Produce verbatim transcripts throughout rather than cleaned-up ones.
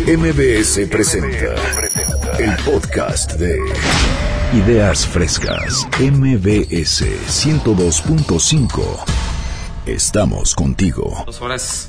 M B S presenta el podcast de Ideas Frescas. M B S ciento dos punto cinco. Estamos contigo. Dos horas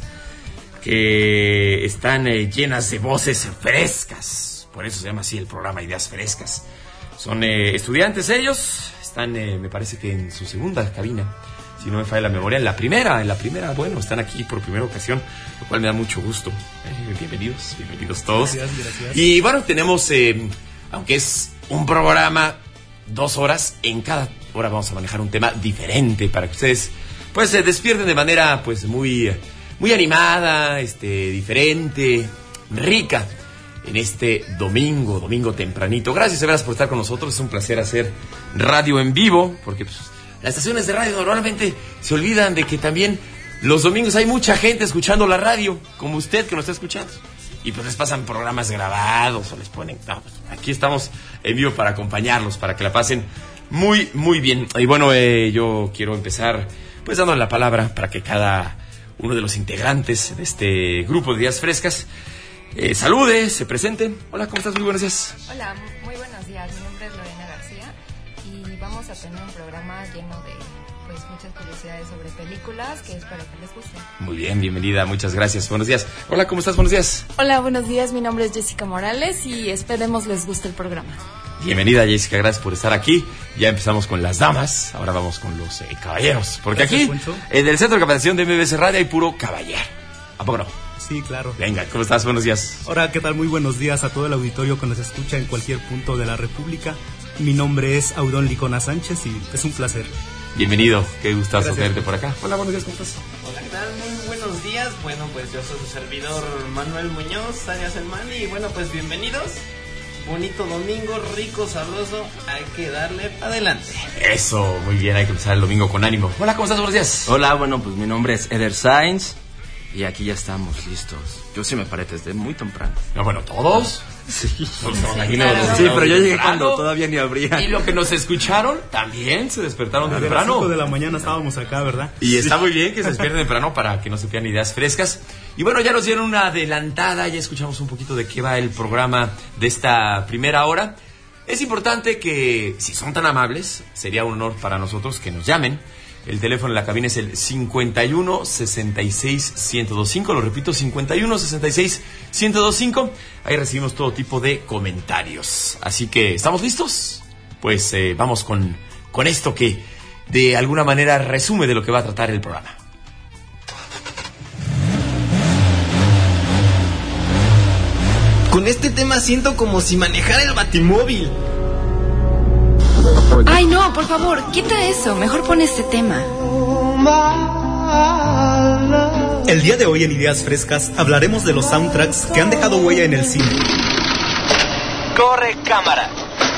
que están eh, llenas de voces frescas. Por eso se llama así el programa Ideas Frescas. Son eh, estudiantes ellos. Están, eh, me parece que en su segunda cabina, si no me falla la memoria. En la primera, en la primera, bueno, están aquí por primera ocasión, lo cual me da mucho gusto. Eh, bienvenidos, bienvenidos todos. Gracias, gracias. Y bueno, tenemos, eh, aunque es un programa, dos horas, en cada hora vamos a manejar un tema diferente para que ustedes, pues, se despierten de manera, pues, muy, muy animada, este, diferente, rica, en este domingo, domingo tempranito. Gracias, de veras, por estar con nosotros. Es un placer hacer radio en vivo, porque, pues, las estaciones de radio normalmente se olvidan de que también los domingos hay mucha gente escuchando la radio, como usted que nos está escuchando. Y pues les pasan programas grabados o les ponen... No, pues aquí estamos en vivo para acompañarlos, para que la pasen muy, muy bien. Y bueno, eh, yo quiero empezar pues dándole la palabra para que cada uno de los integrantes de este grupo de Días Frescas eh, salude, se presente. Hola, ¿cómo estás? Muy buenos días. Hola, muy buenos días. Mi nombre es Lorena García y vamos a tener un programa lleno de pues muchas curiosidades sobre películas que espero que les guste. Muy bien, bienvenida, muchas gracias. Buenos días. Hola, ¿cómo estás? Buenos días. Hola, buenos días. Mi nombre es Jessica Morales y esperemos les guste el programa. Bienvenida, Jessica, gracias por estar aquí. Ya empezamos con las damas, ahora vamos con los eh, caballeros. Porque Gracias, aquí, Poncho. en el centro de capacitación de M B S Radio hay puro caballero. ¿A poco no? Sí, claro. Venga, ¿cómo estás? Buenos días. Hola, ¿qué tal? Muy buenos días a todo el auditorio que nos escucha en cualquier punto de la República. Mi nombre es Audón Licona Sánchez y es un placer. Bienvenido, qué gustazo Gracias. tenerte por acá. Hola, buenos días, ¿cómo estás? Hola, ¿qué tal? Muy buenos días. Bueno, pues yo soy su servidor Manuel Muñoz, alias El Man, y bueno, pues bienvenidos. Bonito domingo, rico, sabroso, hay que darle adelante. Eso, muy bien, hay que empezar el domingo con ánimo. Hola, ¿cómo estás? Buenos días. Hola, bueno, pues mi nombre es Eder Sainz y aquí ya estamos listos. Yo sí me paré desde muy temprano. No, bueno, ¿todos? Sí, Pues, me imagino claro. los- sí, pero yo llegué temprano. cuando todavía ni abría. Y lo que nos escucharon también se despertaron A las temprano. cinco de la mañana estábamos acá, ¿verdad? Y está muy bien que se despierten temprano para que no se pierdan ideas frescas. Y bueno, ya nos dieron una adelantada, ya escuchamos un poquito de qué va el programa de esta primera hora. Es importante que, si son tan amables, sería un honor para nosotros que nos llamen. El teléfono en la cabina es el cincuenta y uno, sesenta y seis, ciento veinticinco. Lo repito, cincuenta y uno, sesenta y seis, ciento veinticinco. Ahí recibimos todo tipo de comentarios. Así que, ¿estamos listos? Pues eh, vamos con, con esto que de alguna manera resume de lo que va a tratar el programa. Con este tema siento como si manejara el Batimóvil. Ay, no, por favor, quita eso. Mejor pon este tema. El día de hoy en Ideas Frescas hablaremos de los soundtracks que han dejado huella en el cine. Corre cámara.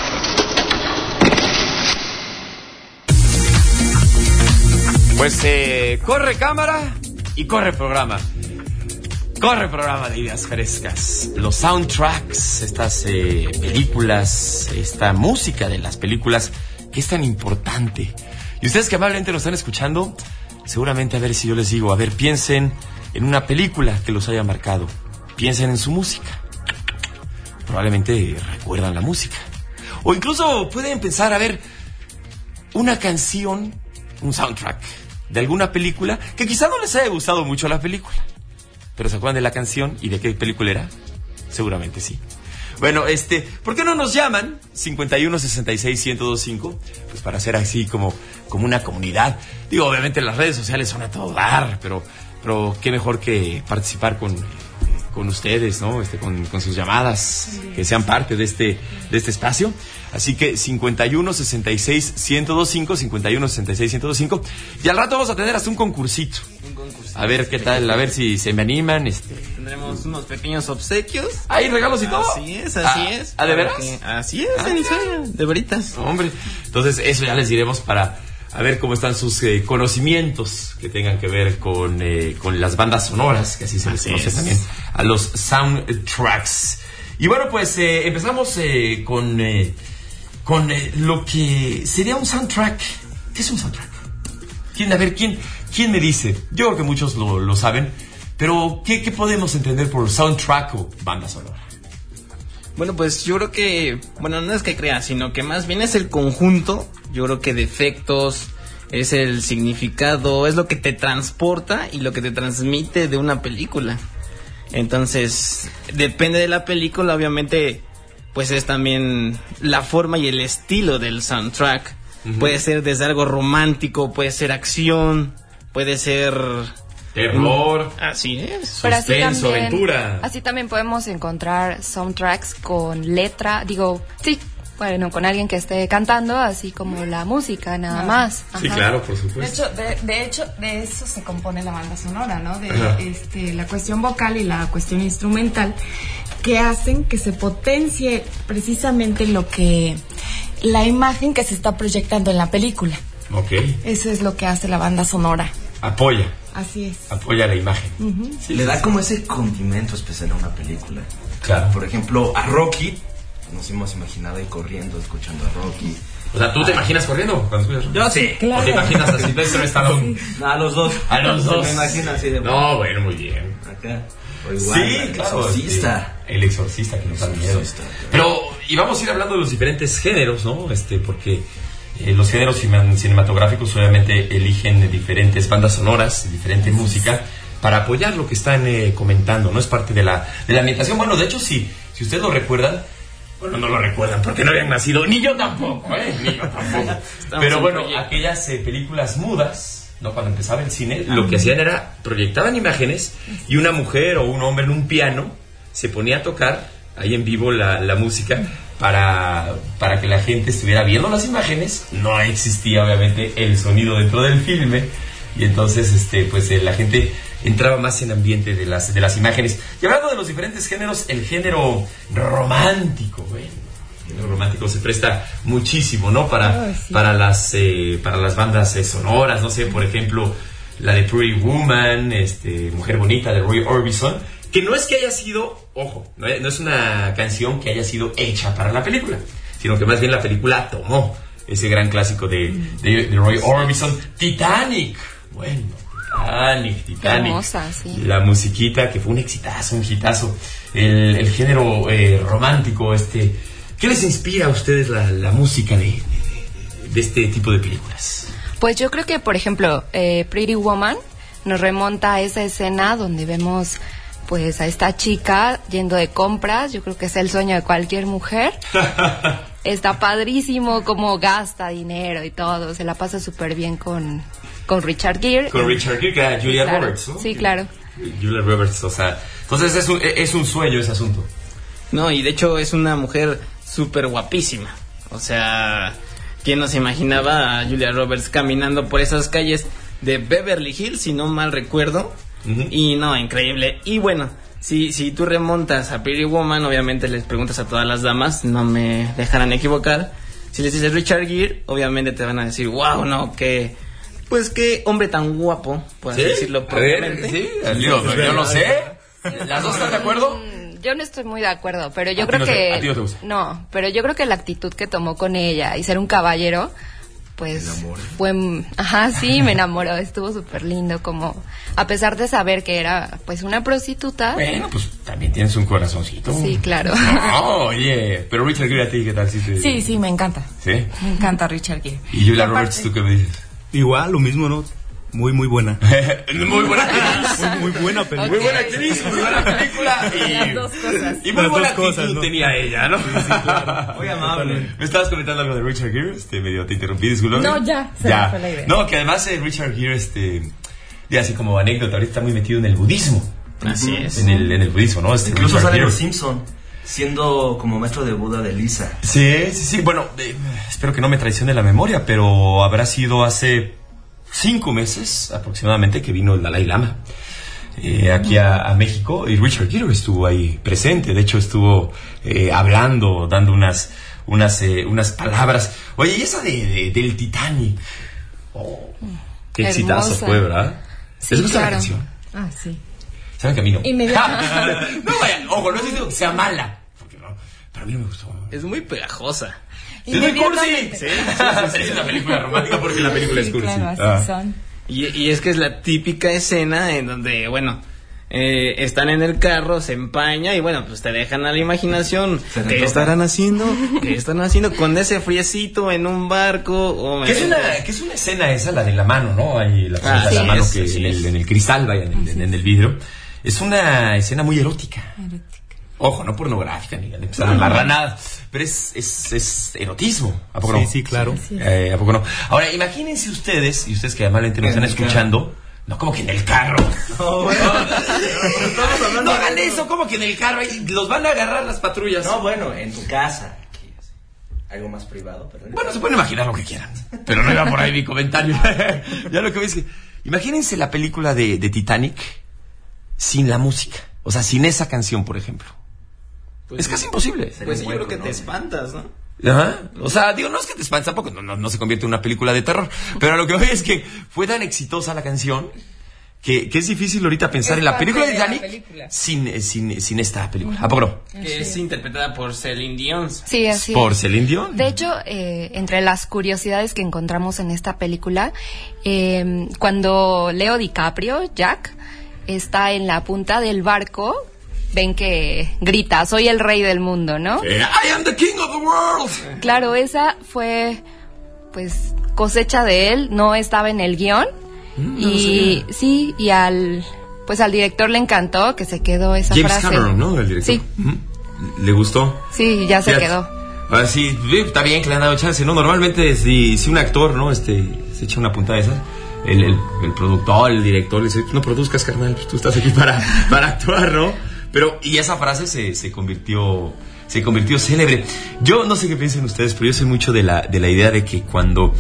Pues eh, corre cámara y corre programa. Corre programa de Ideas Frescas. Los soundtracks, estas eh, películas, esta música de las películas que es tan importante. Y ustedes que amablemente nos están escuchando, seguramente a ver si yo les digo, a ver, piensen en una película que los haya marcado. Piensen en su música. Probablemente recuerdan la música. O incluso pueden pensar, a ver, una canción, un soundtrack de alguna película que quizá no les haya gustado mucho la película. ¿Pero se acuerdan de la canción y de qué película era? Seguramente sí. Bueno, este, ¿por qué no nos llaman? cincuenta y uno, sesenta y seis, ciento veinticinco. Pues para hacer así como, como una comunidad. Digo, obviamente las redes sociales son a todo dar, pero, pero qué mejor que participar con, con ustedes, ¿no? Este, con, con sus llamadas, que sean parte de este, de este espacio. Así que cincuenta y uno, sesenta y seis, ciento veinticinco, cincuenta y uno, sesenta y seis, ciento veinticinco. Y al rato vamos a tener hasta un concursito. Un concurso. A ver qué tal, a ver si se me animan, este. Tendremos unos pequeños obsequios. ¿Hay regalos y todo? Así es, así Ah, es. ¿ah, de Para veras? que- Así es, Ah, en serio, de veritas. Hombre, entonces eso ya les diremos para a ver cómo están sus eh, conocimientos que tengan que ver con, eh, con las bandas sonoras, que así se les Así conoce es. también, a los soundtracks. Y bueno, pues eh, empezamos eh, con, eh, con eh, lo que sería un soundtrack. ¿Qué es un soundtrack? ¿Quién, a ver, quién, quién me dice? Yo creo que muchos lo, lo saben, Pero, ¿qué, qué podemos entender por soundtrack o banda sonora? Bueno, pues yo creo que, bueno, no es que crea, sino que más bien es el conjunto, yo creo que de efectos, es el significado, es lo que te transporta y lo que te transmite de una película. Entonces, depende de la película, obviamente, pues es también la forma y el estilo del soundtrack. Uh-huh. Puede ser desde algo romántico, puede ser acción, puede ser... terror, así es, suspenso, también, aventura. Así también podemos encontrar soundtracks con letra, digo, sí, bueno, con alguien que esté cantando, así como la música, nada ah. más. Ajá. Sí, claro, por supuesto. De hecho, de, de hecho, de eso se compone la banda sonora, ¿no? De este, la cuestión vocal y la cuestión instrumental, que hacen que se potencie precisamente lo que, la imagen que se está proyectando en la película. Ok. Eso es lo que hace la banda sonora. Apoya. Así es. Apoya la imagen. Uh-huh. Sí, le da como ese condimento especial a una película. Claro. Por ejemplo, a Rocky, nos hemos imaginado ahí corriendo, escuchando a Rocky. O sea, ¿tú te imaginas corriendo cuando escuchas Rocky? Yo sí. Claro. ¿O te imaginas a Sylvester Stallone? Sí. No, a los dos. A los dos. Me imagino así de... No, bueno, muy bien. Acá. O igual, sí, el claro. Exorcista. El, el exorcista que nos da miedo. Pero, y vamos a ir hablando de los diferentes géneros, ¿no? Este, porque... Eh, los géneros cinematográficos obviamente eligen diferentes bandas sonoras, diferente música para apoyar lo que están eh, comentando, ¿no? Es parte de la, de la ambientación. Bueno, de hecho, si, si ustedes lo recuerdan, bueno, no lo recuerdan porque no habían nacido, ni yo tampoco, ¿eh? Ni yo tampoco. Pero bueno, aquellas eh, películas mudas, ¿no? Cuando empezaba el cine, lo que hacían era, proyectaban imágenes y una mujer o un hombre en un piano se ponía a tocar ahí en vivo la, la música para, para que la gente estuviera viendo las imágenes. No existía obviamente el sonido dentro del filme y entonces este pues eh, la gente entraba más en ambiente de las, de las imágenes. Y hablando de los diferentes géneros, el género romántico, bueno, el género romántico se presta muchísimo, ¿no? Para, oh, sí. para, las, eh, para las bandas eh, sonoras, no sé, por ejemplo, la de Pretty Woman, este, Mujer Bonita de Roy Orbison, que no es que haya sido, ojo, no es, no es una canción que haya sido hecha para la película, sino que más bien la película tomó ese gran clásico de, de, de Roy Orbison, Titanic. Bueno, Titanic, Titanic. Hermosa, sí. La musiquita que fue un exitazo, un hitazo. El, el género eh, romántico, este. ¿Qué les inspira a ustedes la, la música de, de, de este tipo de películas? Pues yo creo que, por ejemplo, eh, Pretty Woman nos remonta a esa escena donde vemos pues a esta chica yendo de compras. Yo creo que es el sueño de cualquier mujer. Está padrísimo cómo gasta dinero y todo, se la pasa súper bien con, con Richard Gere. Con Richard Gere, que era Julia claro. Roberts, ¿no? Sí, claro. Julia Roberts, o sea, entonces es un, es un sueño ese asunto. No, y de hecho es una mujer súper guapísima. O sea, ¿quién nos imaginaba a Julia Roberts caminando por esas calles de Beverly Hills, si no mal recuerdo? Uh-huh. Y no, increíble. Y bueno, si, si tú remontas a Pretty Woman, obviamente les preguntas a todas las damas, no me dejarán equivocar. Si les dices Richard Gere, obviamente te van a decir, wow, no, que... Pues qué hombre tan guapo, por así ¿Sí? decirlo propiamente. Sí, yo, yo, yo no sé. ¿Las dos están de acuerdo? Yo no estoy muy de acuerdo, pero yo a creo no que... Te, a ti no te gusta. No, pero yo creo que la actitud que tomó con ella y ser un caballero, pues fue... Ajá, sí, me enamoró, estuvo súper lindo, como... A pesar de saber que era, pues, una prostituta... Bueno, pues, también tienes un corazoncito. Sí, claro. No, oye, pero Richard Gere, ¿a ti qué tal? ¿Sí, te... sí, sí, me encanta. ¿Sí? Me encanta Richard Gere. ¿Y Julia Roberts, tú qué me dices? Igual, lo mismo, ¿no? Muy, muy buena. Muy buena actriz. Muy, muy buena película. Okay. Muy buena actriz, muy buena película. Y, las dos cosas. Y muy las buena actitud cosas, ¿no? Tenía ella, ¿no? Sí, sí, claro. Muy amable. ¿Me estabas comentando algo de Richard Gere? Este, medio te interrumpí, disculpa. No, ya, se ya. me fue la idea. No, que además eh, Richard Gere, este, ya así como anécdota, ahorita está muy metido en el budismo. Así es. En el, en el budismo, ¿no? Este, Incluso Richard sale en Gere. Los Simpson, siendo como maestro de Buda de Lisa. Sí, sí, sí. Bueno, eh, espero que no me traicione la memoria, pero habrá sido hace cinco meses aproximadamente que vino el Dalai Lama eh, aquí a, a México, y Richard Gere estuvo ahí presente. De hecho estuvo eh, hablando, dando unas unas eh, unas palabras. Oye, y esa de, de del Titanic, oh, qué exitazo fue, ¿verdad? Sí, ¿Les gusta claro. la canción? Ah, sí. ¿Saben que a mí no? Inmediatamente. No vaya, ojo, no estoy diciendo que sea mala, porque no, pero a mí no me gustó. Es muy pegajosa. ¡Es muy cursi! Sí, es una película romántica porque la película sí, es cursi. Claro, así ah. son. Y, y es que es la típica escena en donde, bueno, Eh, están en el carro, se empaña y bueno, pues te dejan a la imaginación. ¿Qué estarán haciendo? ¿Qué están haciendo con ese friecito en un barco? Oh, ¿Qué es una, qué es una escena esa, la de la mano, ¿no? Ahí la, Ah, de la sí, mano es, que sí, en, el, es. en el cristal, vaya, en el, en el vidrio. Es una escena muy erótica. Ojo, no pornográfica ni de empezar a narrar nada, pero es, es, es erotismo. ¿A poco Sí, no? sí, claro. Eh, ¿A poco no? Ahora, imagínense ustedes, y ustedes que amablemente nos están escuchando, no, como que en el carro. No, bueno. No, no hagan eso, como que en el carro. Ahí los van a agarrar las patrullas. No, bueno, en tu casa. Aquí, así. Algo más privado, pero... Bueno, se pueden imaginar lo que quieran. Pero no iba por ahí mi comentario. Ya lo que ves es que... Imagínense la película de, de Titanic sin la música. O sea, sin esa canción, por ejemplo. Pues, es casi imposible. Pues sí, yo creo que ¿no? te espantas, ¿no? Ajá. O sea, digo, no es que te espantes tampoco, no, no, no se convierte en una película de terror. Pero lo que voy es que fue tan exitosa la canción que, que es difícil ahorita pensar Es en la parte película de de la Titanic película. sin, eh, sin, sin esta película. ¿A poco no? Que es interpretada por Celine Dion. Sí, así Por es. Celine Dion. De hecho, eh, entre las curiosidades que encontramos en esta película, eh, cuando Leo DiCaprio, Jack, está en la punta del barco, ven que grita, soy el rey del mundo, ¿no? Eh, I am the king of the world. Claro, esa fue, pues, cosecha de él, no estaba en el guión. Y sí, y al, pues al director le encantó que se quedó esa James frase. Cameron, ¿no? El director. Sí. Ujú. ¿Le gustó? Sí, ya se Fíjate. quedó. Ahora sí, está bien que le han dado chance, ¿no? Normalmente si, si un actor, ¿no? Este, se echa una puntada de esa, el, el, el productor, el director le dice, no produzcas, carnal, pues tú estás aquí para, para actuar, ¿no? Pero, y esa frase se, se convirtió, se convirtió célebre. Yo no sé qué piensen ustedes, pero yo soy mucho de la, de la idea de que cuando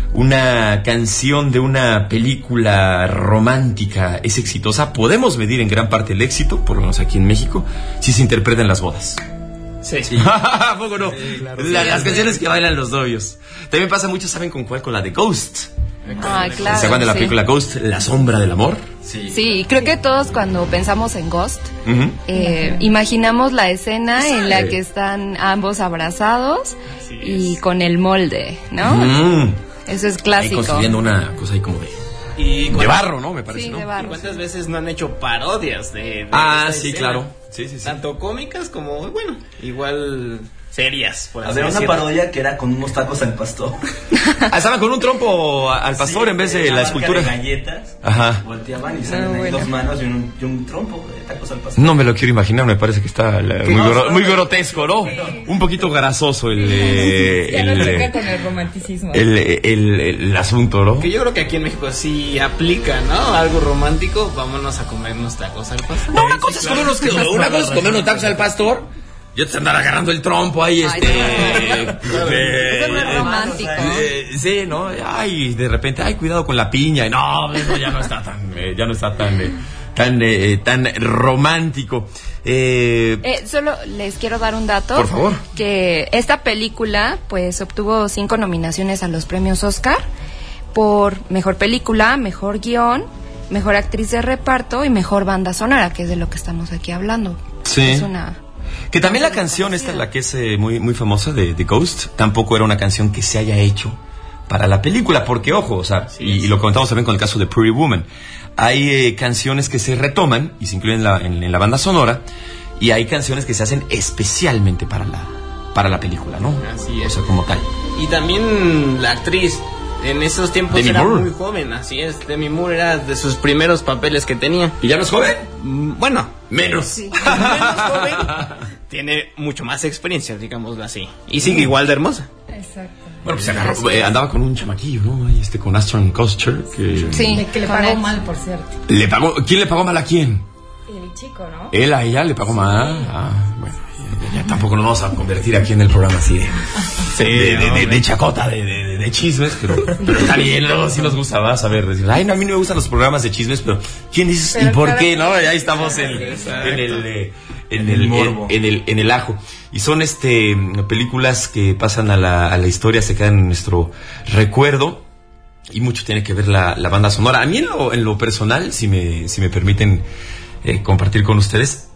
una canción de una película romántica es exitosa, podemos medir en gran parte el éxito, por lo menos aquí en México, si se interpreta en las bodas. Sí, sí. ¿A poco no? Sí, claro. La- Sí, las sí. canciones que bailan los novios. También pasa mucho, ¿saben con cuál? Con la de Ghost. Ah, claro. ¿Se acuerdan de la sí. película Ghost? La sombra del amor. Sí. Sí, creo que todos cuando pensamos en Ghost, Ujú. eh, imaginamos la escena en la Sí. que están ambos abrazados Así y es. con el molde, ¿no? Mm. Eso es Ahí clásico. construyendo una cosa ahí como de, Y de cuántas- barro, ¿no? Me parece, Sí, ¿no? de barro. ¿Cuántas veces no han hecho parodias de, de Ah, esta sí, escena? claro. Sí, sí, sí. Tanto cómicas como, bueno, igual serias, por así Había una decirlo. parodia que era con unos tacos al pastor. Ah, estaban con un trompo a- al pastor en vez de Una la marca escultura. de galletas. Ajá. Volteaban y salen Ah, ahí bueno. dos manos y un, y un trompo de tacos al pastor. No me lo quiero imaginar, me parece que está la- muy, no, gro- no, muy no. grotesco, ¿no? Un poquito grasoso el, eh, Ya el, no choca eh, con el romanticismo. el, el, el asunto, ¿no? Que yo creo que aquí en México sí aplica, ¿no? Algo romántico, vámonos a comernos tacos al pastor. No, una cosa es comer unos, una cosa es comer unos tacos al pastor. Yo te andar agarrando el trompo ahí, Ay, este. no. eh, Eso no es romántico. eh, sí, ¿no? Ay, de repente, ay, cuidado con la piña. No, eso ya no está tan, eh, ya no está tan, eh, tan, eh, tan romántico. Eh, Eh, solo les quiero dar un dato. Por favor. Que esta película, pues, obtuvo cinco nominaciones a los premios Oscar por mejor película, mejor guión, mejor actriz de reparto y mejor banda sonora, que es de lo que estamos aquí hablando. Sí. Es una. Que también la canción esta, la que es eh, muy, muy famosa de, de Ghost, tampoco era una canción que se haya hecho para la película, porque ojo, o sea, y, y lo comentamos también con el caso de Pretty Woman, hay eh, canciones que se retoman y se incluyen en la, en, en la banda sonora, y hay canciones que se hacen especialmente para la, para la película, ¿no? Así es. O sea, como tal. Y también la actriz, en esos tiempos Demi era Moore. muy joven, así es. Demi Moore era de sus primeros papeles que tenía. ¿Y ya no es joven? Mm, Bueno, Menos. menos joven. Tiene mucho más experiencia, digámoslo así. Y sigue igual de hermosa. Exacto. Bueno, pues se agarró, eh, andaba con un chamaquillo, ¿no? Ahí este, con Ashton Kutcher, que Sí. De que le con pagó él. mal, por cierto. le pagó. ¿Quién le pagó mal a quién? El chico, ¿no? Él a ella le pagó mal. Ah, bueno, ya, ya tampoco nos vamos a convertir aquí en el programa así de, Sí, de, de, no, de- hombre. de chacota, de, de, de chismes, pero, pero está bien, luego sí nos gusta, vas a ver, decir, ay, no, a mí no me gustan los programas de chismes, pero ¿quién dices y Pero por cada qué? quien- No, ahí estamos en, Exacto. en el... eh, en En el, el morbo. en, en el en el ajo, y son este películas que pasan a la, a la historia, se quedan en nuestro recuerdo, y mucho tiene que ver la, la banda sonora. A mí en lo, en lo personal, si me si me permiten eh, compartir con ustedes,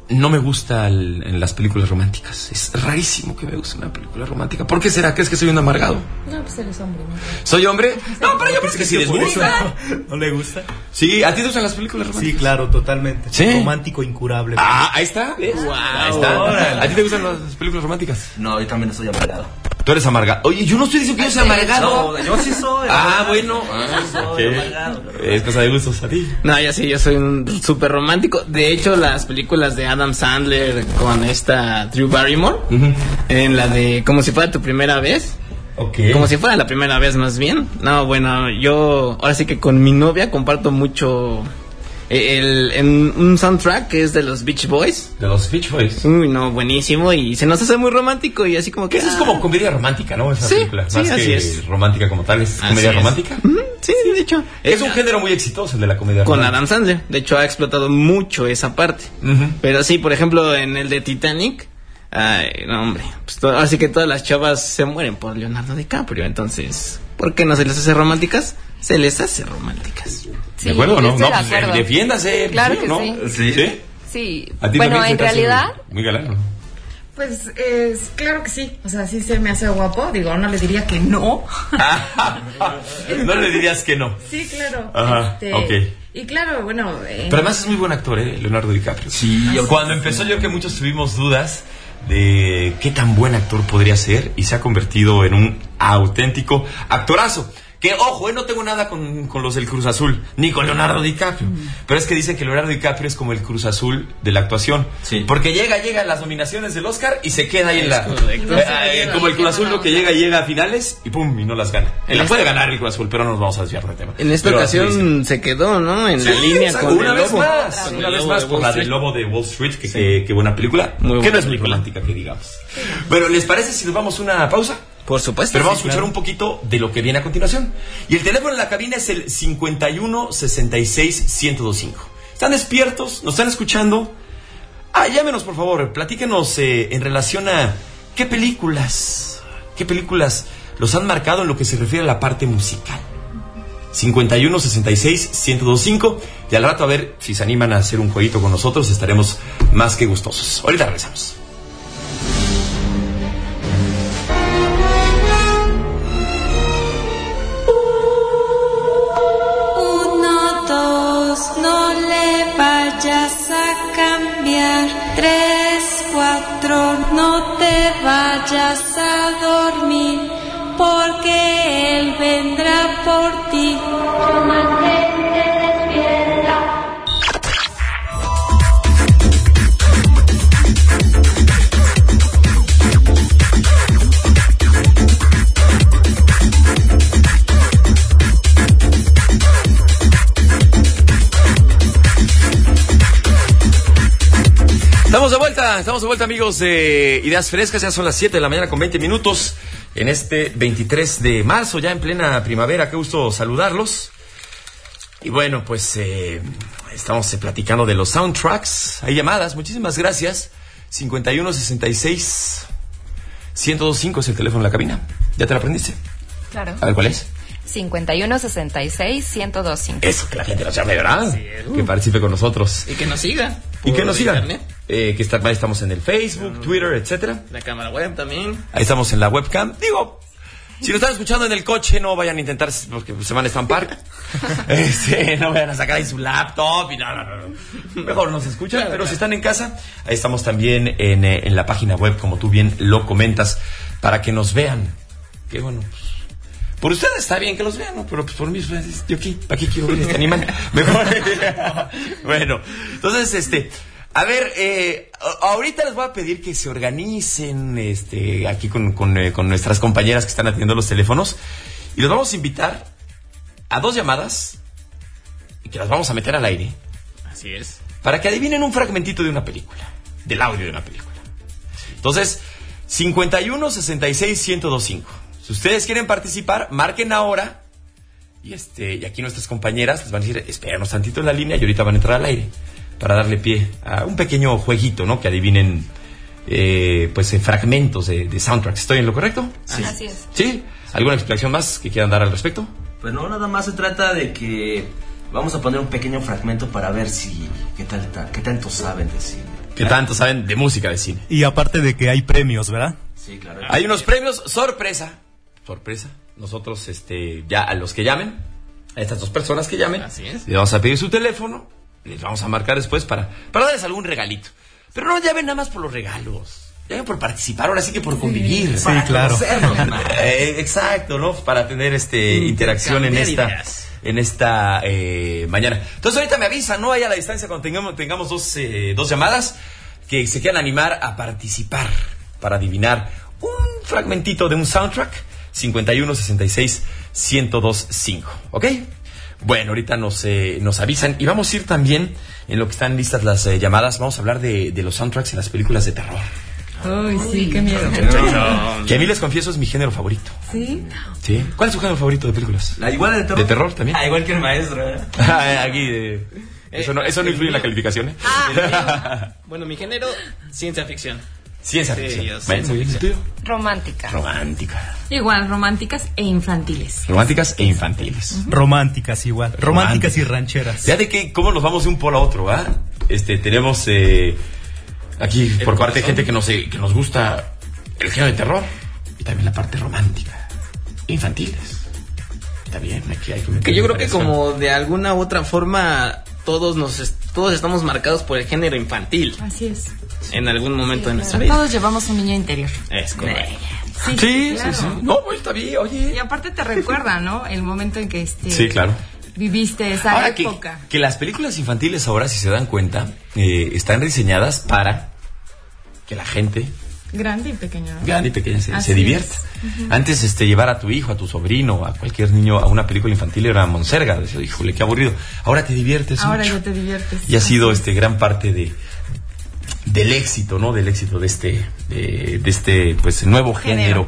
no me gusta el, en las películas románticas. Es rarísimo que me guste una película romántica. ¿Por qué será? ¿Crees que soy un amargado? No, pues eres hombre, ¿no? ¿Soy hombre? No, pero yo creo que sí les gusta. ¿No le gusta? Sí, ¿a ti te gustan las películas románticas? Sí, claro, totalmente. ¿Sí? Romántico incurable. Ah, ahí está, ¿ves? Wow. Ahí está. ¿A ti te gustan las películas románticas? No, yo también soy amargado. Tú eres amargado. Oye, yo no estoy diciendo que yo sea amargado. No, yo sí soy. Ah, amargado. bueno. Yo sí soy ¿Qué? amargado. Es cosa de gustos a ti. No, ya sí, yo soy un súper romántico. De hecho, las películas de Adam Sandler con esta Drew Barrymore, Uh-huh. en la de Como si fuera tu primera vez, Ok. como si fuera la primera vez más bien. No, bueno, yo ahora sí que con mi novia comparto mucho el, en un soundtrack que es de los Beach Boys. De los Beach Boys. Uy, no, buenísimo, y se nos hace muy romántico y así como que... Esa es ah. como comedia romántica, ¿no? Esa Sí, película. sí, Más así que es. romántica como tal. ¿Es Así comedia es. romántica? Ujú, sí, de hecho. Es un género muy exitoso el de la comedia Con romántica. Adam Sandler. De hecho, ha explotado mucho esa parte. Ujú. Pero sí, por ejemplo, en el de Titanic, ay, no, hombre, pues to- así que todas las chavas se mueren por Leonardo DiCaprio. Entonces, ¿por qué no se les hace románticas? Se les hace románticas. Sí, ¿De acuerdo o yo no? estoy No, de pues acuerdo. defiéndase. Claro ¿sí, que no? sí. Sí. ¿Sí? Sí, ¿A ti bueno, también en se te hace realidad, muy galán, ¿no? Pues es claro que sí, o sea, sí se me hace guapo, digo, no le diría que no. No le dirías que no. Sí, claro. Ajá, este, ok. Y claro, bueno, eh, Pero además es muy buen actor, ¿eh? Leonardo DiCaprio. Sí, yo- Cuando empezó yo creo que muchos tuvimos dudas de qué tan buen actor podría ser y se ha convertido en un auténtico actorazo. Que, ojo, eh, no tengo nada con, con los del Cruz Azul, ni con Leonardo DiCaprio. Pero es que dicen que Leonardo DiCaprio es como el Cruz Azul de la actuación. Sí. Porque llega, llega a las nominaciones del Oscar y se queda ahí en la... Es correcto. Eh, eh, como el Cruz Azul, lo que llega, llega a finales y pum, y no las gana. Él la puede ganar el Cruz Azul, pero no nos vamos a desviar del tema. En esta Pero así dicen. ocasión se quedó, ¿no? En Sí, la línea exacto, con una el vez lobo. más, Con una el vez lobo más de por Wall la del Street. lobo de Wall Street, que, que, que buena película, Muy que buena no es muy película. romántica que digamos. Bueno, ¿les parece si nos vamos a una pausa? Por supuesto. Pero vamos a sí, escuchar claro. un poquito de lo que viene a continuación. Y el teléfono en la cabina es el cincuenta y uno sesenta y seis ciento veinticinco. ¿Están despiertos? ¿Nos están escuchando? Ah, llámenos por favor, platíquenos eh, en relación a qué películas, qué películas los han marcado en lo que se refiere a la parte musical. cincuenta y uno sesenta y seis ciento veinticinco. Y al rato a ver si se animan a hacer un jueguito con nosotros, estaremos más que gustosos. Ahorita regresamos. Uno, dos, no le vayas a cambiar. Tres, cuatro, no te vayas a dormir, porque él vendrá por ti. Mantente despierta. Estamos de vuelta, estamos de vuelta amigos de Ideas Frescas, ya son las siete de la mañana con veinte minutos en este veintitrés de marzo, ya en plena primavera, qué gusto saludarlos. Y bueno, pues eh, estamos eh, platicando de los soundtracks, hay llamadas, muchísimas gracias, cincuenta y uno sesenta y seis ciento veinticinco es el teléfono de la cabina, ¿ya te la aprendiste? claro. A ver, ¿cuál es? cincuenta y uno sesenta y seis ciento veinticinco. Eso, que la gente nos llame, ¿verdad? Sí, es. Que participe con nosotros. Y que nos siga. Y que por nos sigan. internet. Eh, que está, estamos en el Facebook, Twitter, etcétera. La cámara web también. Ahí estamos en la webcam. Digo, si lo están escuchando en el coche, no vayan a intentar porque se van a estampar. Este, no vayan a sacar ahí su laptop y no, no, no. Mejor nos escuchan, Claro, pero claro. si están en casa, ahí estamos también en, eh, en la página web, como tú bien lo comentas, para que nos vean. Qué bueno. Pues, por ustedes está bien que los vean, ¿no? Pero pues por mí, pues, yo aquí, ¿para qué quiero ver este animal? Mejor. Bueno, entonces, este, a ver, eh, a- ahorita les voy a pedir que se organicen, este, aquí con, con, eh, con nuestras compañeras que están atendiendo los teléfonos y los vamos a invitar a dos llamadas y que las vamos a meter al aire Así es. para que adivinen un fragmentito de una película, del audio de una película. Entonces, cincuenta y uno sesenta y seis ciento veinticinco. Si ustedes quieren participar, marquen ahora. Y este y aquí nuestras compañeras les van a decir, espéranos tantito en la línea y ahorita van a entrar al aire para darle pie a un pequeño jueguito, ¿no? Que adivinen eh, pues eh, fragmentos de, de soundtracks. ¿Estoy en lo correcto? Sí. Así es. ¿Sí? ¿Alguna explicación más que quieran dar al respecto? Pues no, nada más se trata de que vamos a poner un pequeño fragmento para ver si qué tal ta- qué tanto saben de cine. que tanto saben de música de cine. Y aparte de que hay premios, ¿verdad? Sí, claro. Hay unos premios, sorpresa, sorpresa. Nosotros, este, ya a los que llamen, a estas dos personas que llamen, Así es. les vamos a pedir su teléfono, les vamos a marcar después para, para darles algún regalito. Pero no llamen nada más por los regalos. Ya por participar, ahora sí que por convivir. Sí, claro. Eh, exacto, ¿no? Para tener este interacción en esta ideas. en esta eh, mañana. Entonces ahorita me avisan, ¿no? Ahí a la distancia cuando tengamos, tengamos dos, eh, dos llamadas que se quieran animar a participar para adivinar un fragmentito de un soundtrack. cincuenta y uno, sesenta y seis, ciento dos, cinco. ¿Ok? Bueno, ahorita nos, eh, nos avisan y vamos a ir también, en lo que están listas las eh, llamadas, vamos a hablar de, de los soundtracks en las películas de terror. Ay, sí, qué miedo. Que a mí, les confieso, es mi género favorito. ¿Sí? ¿Sí? ¿Cuál es tu género favorito de películas? La igual de terror. ¿De terror también? Ah, igual que el maestro. ¿eh? Ah, aquí, eh, eso no, eso no influye en la calificación, ¿eh? Ah, bueno, mi género, ciencia ficción. Ciencia Sí, ficción. yo, Bueno, muy bien, ciencia tío. Romántica. Romántica. Igual, románticas e infantiles. Románticas e infantiles. Románticas igual. Románticas y rancheras. Ya de que cómo nos vamos de un polo a otro, ¿ah? Este, tenemos eh, aquí por El parte de corazón. gente que nos, eh, que nos gusta el género de terror y también la parte romántica. Infantiles. Está bien, aquí hay que... Que yo creo que como de alguna u otra forma todos nos est- todos estamos marcados por el género infantil Así es. en algún momento de nuestra vida. Todos llevamos un niño interior. Es correcto. Sí, Sí, claro. sí, sí. No, pues está bien, oye. Y aparte te recuerda, ¿no? El momento en que este Sí, claro. viviste esa Ahora que, época. que las películas infantiles ahora, si se dan cuenta, eh, están diseñadas para que la gente Grande y pequeño. ¿no? grande y pequeña se, Así se divierta. es. Ujú. Antes, este, llevar a tu hijo, a tu sobrino, a cualquier niño a una película infantil era monserga. Decía, híjole, qué aburrido. Ahora te diviertes Ahora mucho. ya te diviertes. Y ha sido Así este gran parte de del éxito, ¿no? Del éxito de este de, de este pues nuevo género, Género.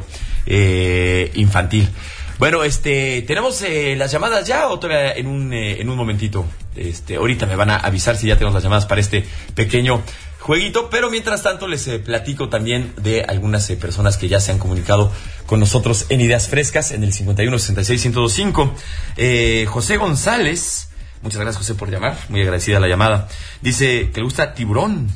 eh, infantil. Bueno, este, tenemos eh, las llamadas ya o todavía en un eh, en un momentito. Este, ahorita me van a avisar si ya tenemos las llamadas para este pequeño jueguito, pero mientras tanto les eh, platico también de algunas eh, personas que ya se han comunicado con nosotros en Ideas Frescas en el cincuenta y uno, sesenta y seis, ciento veinticinco. Eh, José González, muchas gracias José por llamar, muy agradecida la llamada. Dice que le gusta Tiburón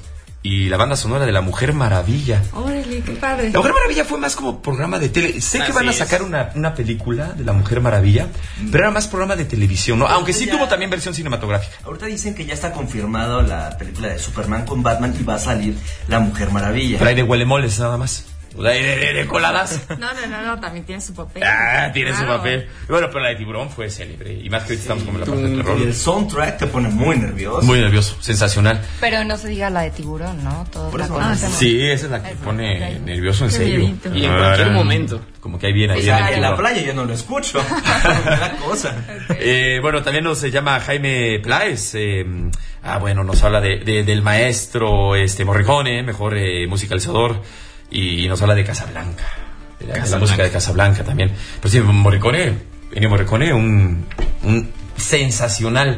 y la banda sonora de La Mujer Maravilla. Órale, qué padre. La Mujer Maravilla fue más como programa de tele. Sé que Así van a es. sacar una, una película de La Mujer Maravilla, pero era más programa de televisión, ¿no? Aunque sí Ya. tuvo también versión cinematográfica. Ahorita dicen que ya está confirmado la película de Superman con Batman y va a salir La Mujer Maravilla. Pero hay de huelemoles nada más. O sea, hay de, de- de coladas. No, no, no, no, también tiene su papel. Ah, tiene su Claro. papel. Bueno, pero la de Tiburón fue célebre. Y más que ahorita estamos como en la parte de Y terror. el soundtrack te pone muy nervioso. Muy nervioso, sensacional. Pero no se diga la de tiburón, ¿no? Todos Por la eso- conocemos. Sí, esa es la que Esa, pone ok. nervioso en Qué serio. miedito. Y en cualquier momento. Como que ahí viene, ahí O sea, viene. en la playa yo no lo escucho. Me da cosa. Eh, bueno, también nos eh, llama Jaime Plaes. Eh, ah, bueno, nos habla de, de- del maestro este Morricone, mejor eh, musicalizador, y nos habla de Casablanca, de la, de la Casablanca. música de Casablanca también. Pues sí, Morricone, Ennio Morricone, un, un sensacional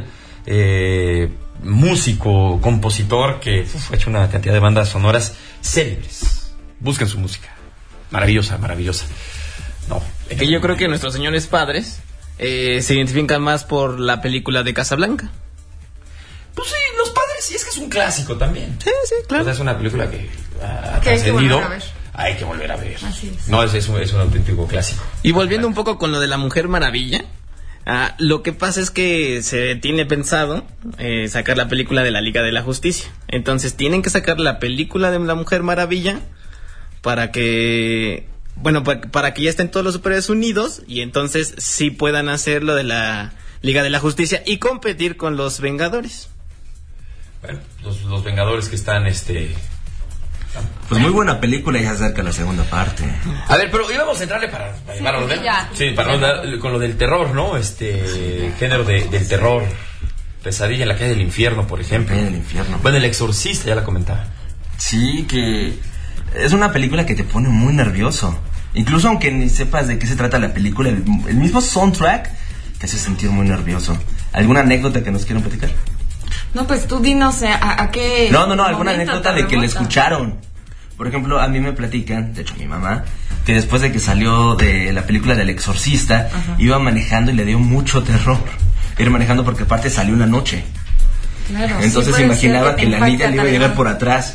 eh, músico, compositor que uf, ha hecho una cantidad de bandas sonoras célebres. Busquen su música, maravillosa, maravillosa. No, Que yo creo que nuestros señores padres eh, se identifican más por la película de Casablanca. Pues sí, los padres, sí, es que es un clásico también. Sí, sí, O sea, es una película que ha Que hay que trascendido. volver a ver. Hay que volver a ver. Así es. No, es, es, un, es un auténtico clásico. Y volviendo un poco con lo de la Mujer Maravilla, ah, lo que pasa es que se tiene pensado eh, sacar la película de la Liga de la Justicia. Entonces tienen que sacar la película de la Mujer Maravilla para que, bueno, pa- para que ya estén todos los superhéroes unidos y entonces sí puedan hacer lo de la Liga de la Justicia y competir con los Vengadores. Bueno, los, los Vengadores que están, este... Pues muy buena película y ya se acerca la segunda parte. A ver, pero íbamos a entrarle para, para llevarlo, ¿no? ya. Sí, para no dar- con lo del terror, ¿no? Este género de, del terror. Pesadilla en la calle del infierno, por ejemplo. Calle del infierno. Bueno, El Exorcista, ya la comentaba. Sí, que es una película que te pone muy nervioso. Incluso aunque ni sepas de qué se trata la película, el, el mismo soundtrack te hace sentir muy nervioso. ¿Alguna anécdota que nos quieran platicar? No, pues tú dinos eh, a, a qué. No, no, no, alguna momento anécdota te de que la remonta. escucharon. Por ejemplo, a mí me platican, de hecho mi mamá, que después de que salió de la película del Exorcista, Ajá. iba manejando y le dio mucho terror ir manejando porque aparte salió una noche. Claro, Entonces sí, se imaginaba que la niña le iba a llegar también. por atrás.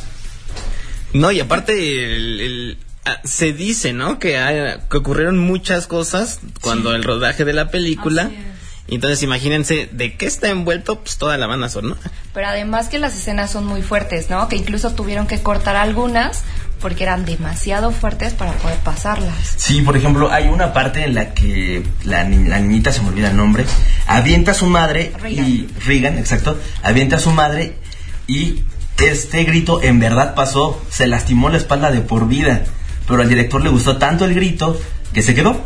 No, y aparte el, el- ah, se dice, ¿no? Que, hay- que ocurrieron muchas cosas cuando Sí. el rodaje de la película. Así es. Entonces imagínense de qué está envuelto pues toda la banda sonora. Pero además que las escenas son muy fuertes, ¿no? Que incluso tuvieron que cortar algunas porque eran demasiado fuertes para poder pasarlas. Sí, por ejemplo, hay una parte en la que la, ni- la niñita, se me olvida el nombre, avienta a su madre y... Regan, exacto. Avienta a su madre y este grito en verdad pasó, se lastimó la espalda de por vida. Pero al director le gustó tanto el grito que se quedó.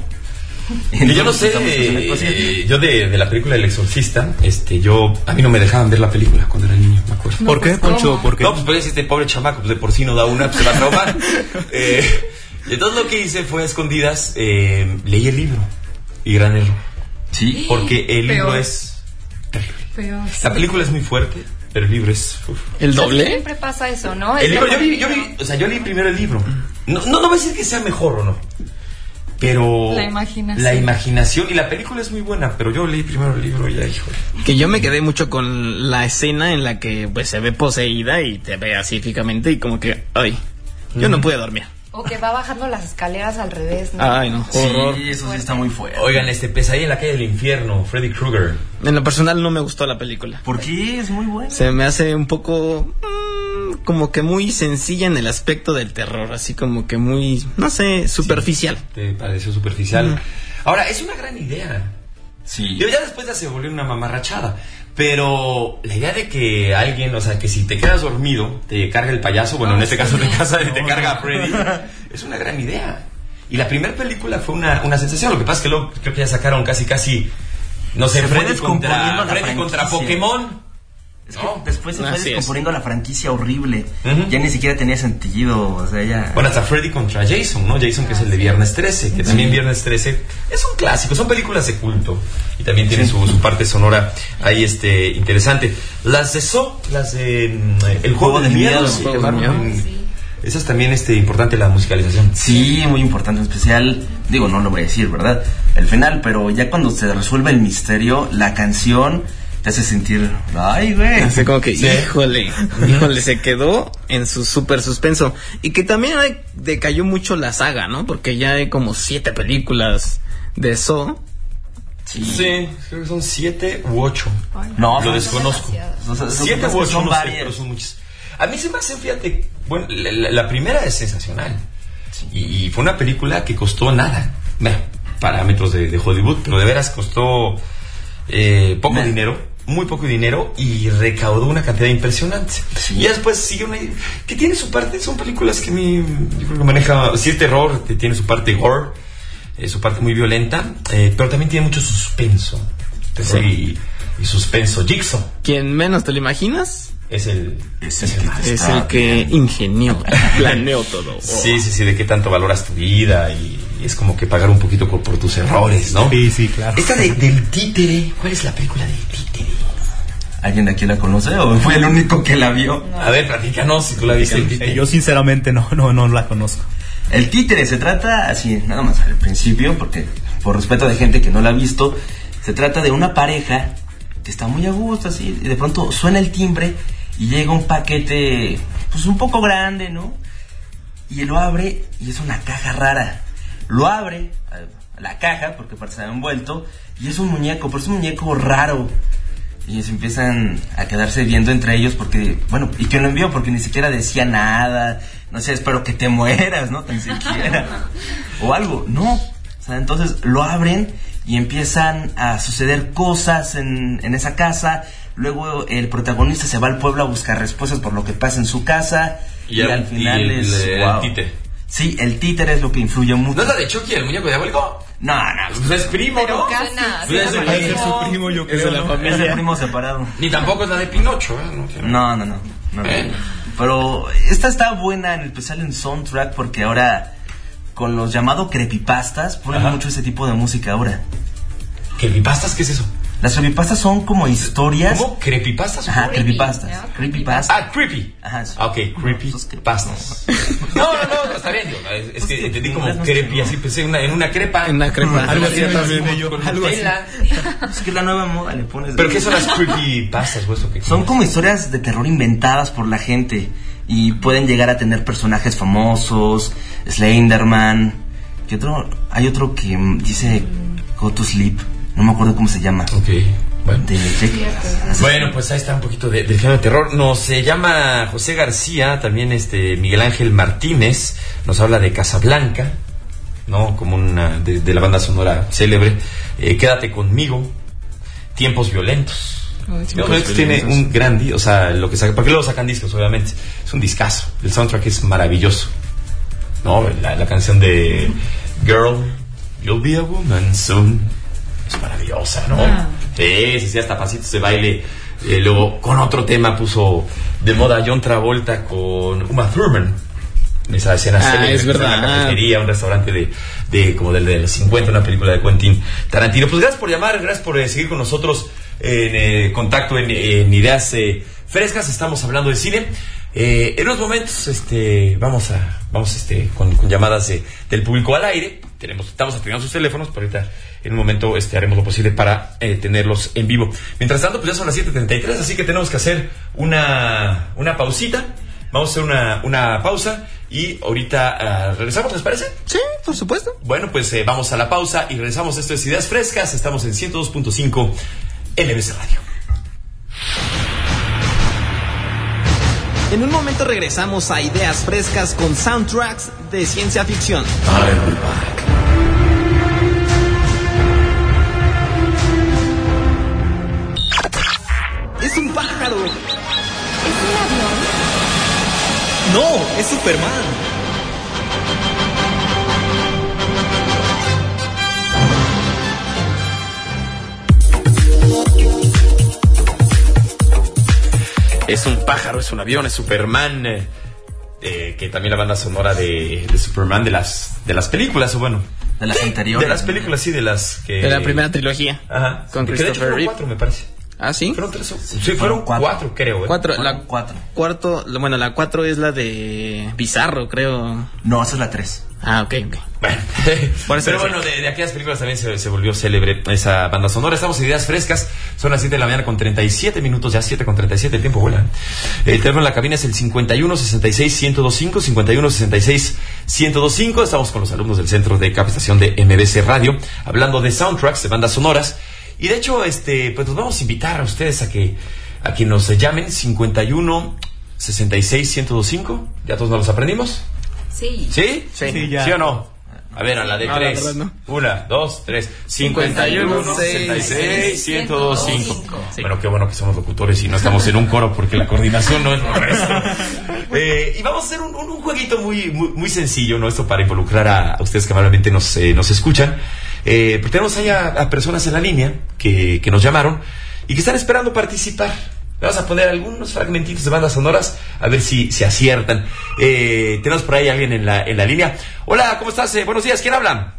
Y yo no sé, Entonces, estamos en el pasillo. eh, yo de, de la película El Exorcista, este, yo, a mí no me dejaban ver la película cuando era niño, me acuerdo. ¿Por qué, Poncho? ¿Por qué? No, pues puede decir, este pobre chamaco, pues de por sí no da una, pues se va a traumar. eh, y entonces lo que hice fue a escondidas, eh, leí el libro, y gran error. Sí. Porque el libro Peor. es terrible. Peor, La sí. película es muy fuerte, pero el libro es... uf. ¿El doble? Siempre pasa eso, ¿no? El Es libro, yo mejor vi, yo vi, o sea, yo leí primero el libro. No, no, no voy a decir que sea mejor o no. Pero La imaginación. la imaginación y la película es muy buena, pero yo leí primero el libro y ya, híjole. Que yo me quedé mucho con la escena en la que pues se ve poseída y te ve así físicamente y como que, ay, yo no pude dormir. O que va bajando las escaleras al revés, ¿no? Ay, no, horror. Sí, eso sí está muy fuerte. Oigan, este Pesadilla en la calle del infierno, Freddy Krueger. En lo personal no me gustó la película. ¿Por qué? Es muy bueno. Se me hace un poco mm, como que muy sencilla en el aspecto del terror, así como que muy, no sé, superficial. ¿Te pareció superficial? Mm. Ahora, es una gran idea. Sí. Yo ya después ya se volvió una mamarrachada. Pero la idea de que alguien, o sea, que si te quedas dormido, te carga el payaso, bueno, en este caso te, casa, te carga a Freddy, es una gran idea. Y la primera película fue una, una sensación. Lo que pasa es que luego creo que ya sacaron casi, casi, no sé, Se fue Freddy descomponiendo contra, la Freddy contra franquicia. Pokémon. Es que No. después se fue Así es. descomponiendo la franquicia horrible. Ujú. Ya ni siquiera tenía sentido. O sea, ya. Bueno, hasta Freddy contra Jason, ¿no? Jason, que es el de Viernes trece, que también Viernes trece es un clásico, son películas de culto. Y también tienen Sí. su, su parte sonora ahí este interesante. Las de Saw, las de mm, El Juego del Miedo, sí, Juego que del llamaron Miedo. en- Esa es también este, importante la musicalización. Sí, muy importante, en especial, digo, no lo voy a decir, ¿verdad? El final, pero ya cuando se resuelve el misterio, la canción te hace sentir, ay, güey. Así como que, Sí. híjole, híjole, se quedó en su súper suspenso. Y que también hay- decayó mucho la saga, ¿no? Porque ya hay como siete películas de Saw. Sí, creo que son siete u ocho. No, Lo son- desconozco. o sea, son- Siete es u que ocho, son no sé, varias. pero son muchas. A mí se me hace, fíjate, bueno, la, la- la primera es sensacional. Y, y fue una película que costó nada. Bueno, parámetros de, de Hollywood, pero de veras costó eh, poco Nah. dinero, muy poco dinero, y recaudó una cantidad impresionante. Sí. Y ya después sigue una... que tiene su parte, son películas que a mí, yo creo que maneja, sí, el terror, que tiene su parte gore, eh, su parte muy violenta, eh, pero también tiene mucho suspenso. Terror y, y suspenso. Jigsaw Quien menos te lo imaginas es el... Es es el el que más. te es está el que bien. ingenió, planeó todo. Sí, sí, sí, de qué tanto valoras tu vida y, y es como que pagar un poquito por, por tus errores, ¿no? Sí, sí, claro. Esta de, del títere, ¿cuál es la película del títere? ¿Alguien de aquí la conoce o fue el único que la vio? A ver, platícanos si tú la viste. El títere. Eh, yo sinceramente no, no, no la conozco. El títere se trata, así, nada más al principio, porque por respeto de gente que no la ha visto, se trata de una pareja que está muy a gusto, así, y de pronto suena el timbre y llega un paquete, pues un poco grande, ¿no? Y lo abre y es una caja rara. Lo abre, eh, la caja, porque parece que está envuelto, y es un muñeco, pero es un muñeco raro. Y se empiezan a quedarse viendo entre ellos porque, bueno, ¿y quién lo envió? Porque ni siquiera decía nada. No sé, espero que te mueras, ¿no? Tan siquiera. O algo. No. O sea, entonces lo abren y empiezan a suceder cosas en, en esa casa. Luego el protagonista se va al pueblo a buscar respuestas por lo que pasa en su casa. Y, Y el- al final y el- es... el wow. títere. Sí, el títere es lo que influye mucho. ¿No es la de Chucky, el muñeco diabólico? No, no. Pues es primo, ¿no? casi. Suena, Pues es suena el- como- es su primo, yo Es de creo. la ¿no? familia. Es el primo separado. Ni tampoco es la de Pinocho, ¿eh? No, No, no, no. no, no. Eh. Pero esta está buena, en especial en soundtrack, porque ahora con los llamados creepypastas ponen Ajá. mucho ese tipo de música ahora. ¿Creepypastas? ¿Qué es eso? Las creepypastas son como historias. ¿Cómo? ¿Creepypastas? Ajá, Creepy, creepypastas. ¿no? Creepypastas. Ah, creepy. Ajá, sí. Ah, ok, creepy pastas. No, no, no, está bien. Yo, es, es que entendí como creepy, así pensé en una, en una crepa. En una crepa. Algo así Algo también así. yo. Con Algo así. Nutella. Es que es la nueva moda, le pones. ¿Pero qué son las creepypastas o eso que Son como historias de terror inventadas por la gente y pueden llegar a tener personajes famosos, Slenderman. ¿Qué otro? Hay otro que mm, dice Go to Sleep. No me acuerdo cómo se llama. Ok, bueno. De Jack- Bueno, pues ahí está un poquito de, del género de terror. Nos se llama José García, también este Miguel Ángel Martínez, nos habla de Casablanca, ¿no? Como una de, de la banda sonora célebre. Eh, Quédate conmigo, Tiempos violentos. No, esto tiene un gran disco, o sea, lo que saca, porque luego sacan discos, obviamente. Es un discazo. El soundtrack es maravilloso. No, la, la canción de Girl, You'll Be a Woman Soon. Es maravillosa, ¿no? Ah. Sí, sí, sí, hasta pasitos de baile. Eh, luego, con otro tema puso de moda John Travolta con Uma Thurman. Esa escena Ah, célebre, es verdad. una cafetería, un restaurante de, de como del de los cincuenta, una película de Quentin Tarantino. Pues gracias por llamar, gracias por eh, seguir con nosotros en eh, contacto en, en Ideas eh, Frescas. Estamos hablando de cine. Eh, en unos momentos este, vamos a vamos este, con, con llamadas de, del público al aire. Tenemos, estamos activando sus teléfonos, pero ahorita en un momento este, haremos lo posible para eh, tenerlos en vivo. Mientras tanto, pues ya son las siete treinta y tres, así que tenemos que hacer una, una pausita. Vamos a hacer una, una pausa y ahorita uh, regresamos, ¿les parece? Sí, por supuesto. Bueno, pues eh, vamos a la pausa y regresamos. Esto es Ideas Frescas. Estamos en ciento dos punto cinco L B C Radio. En un momento regresamos a Ideas Frescas con soundtracks de ciencia ficción. ¡Es un pájaro! ¿Es un avión? No, es Superman. Es un pájaro, es un avión, es Superman. Eh, eh, que también la banda sonora de, de Superman de las de las películas, o bueno. De las anteriores. De las películas, sí, de las que. De la primera trilogía. Aja. Con Que de hecho Christopher fueron Reeve. cuatro, me parece. ¿Ah, sí? ¿Fueron tres o Sí, sí, fueron fueron cuatro. cuatro, creo. ¿eh? Cuatro. Fueron La cuatro. cuarto, bueno, la cuatro es la de Bizarro, creo. No, esa es la tres. Ah, ok, ok. Bueno, Por eso pero es- bueno, de, de aquellas películas también se, se volvió célebre esa banda sonora. Estamos en Ideas Frescas, son las siete de la mañana con treinta y siete minutos, ya siete con treinta y siete, el tiempo vuela. El teléfono en la cabina es el cincuenta y uno sesenta y seis ciento veinticinco, cincuenta y uno sesenta y seis ciento veinticinco. Estamos con los alumnos del Centro de Capacitación de M B C Radio, hablando de soundtracks, de bandas sonoras. Y de hecho, este, pues nos vamos a invitar a ustedes a que, a que nos llamen cincuenta y uno sesenta y seis ciento veinticinco. ¿Ya todos nos los aprendimos? Sí. ¿Sí? Sí. Sí, ya. ¿Sí o no? A ver, a la de No, la tres. verdad no. Una, dos, tres. cincuenta y uno, sesenta y seis, ciento veinticinco. Sí. Bueno, qué bueno que somos locutores y no estamos en un coro porque la coordinación no es lo nuestro. Eh, y vamos a hacer un, un, un jueguito muy, muy, muy sencillo, ¿no? Esto para involucrar a, a ustedes que amablemente nos, eh, nos escuchan. Eh, pero tenemos ahí a, a personas en la línea que, que nos llamaron y que están esperando participar. Vamos a poner algunos fragmentitos de bandas sonoras a ver si se aciertan. Eh, tenemos por ahí a alguien en la, en la línea. Hola, ¿cómo estás? Eh, buenos días, ¿quién habla?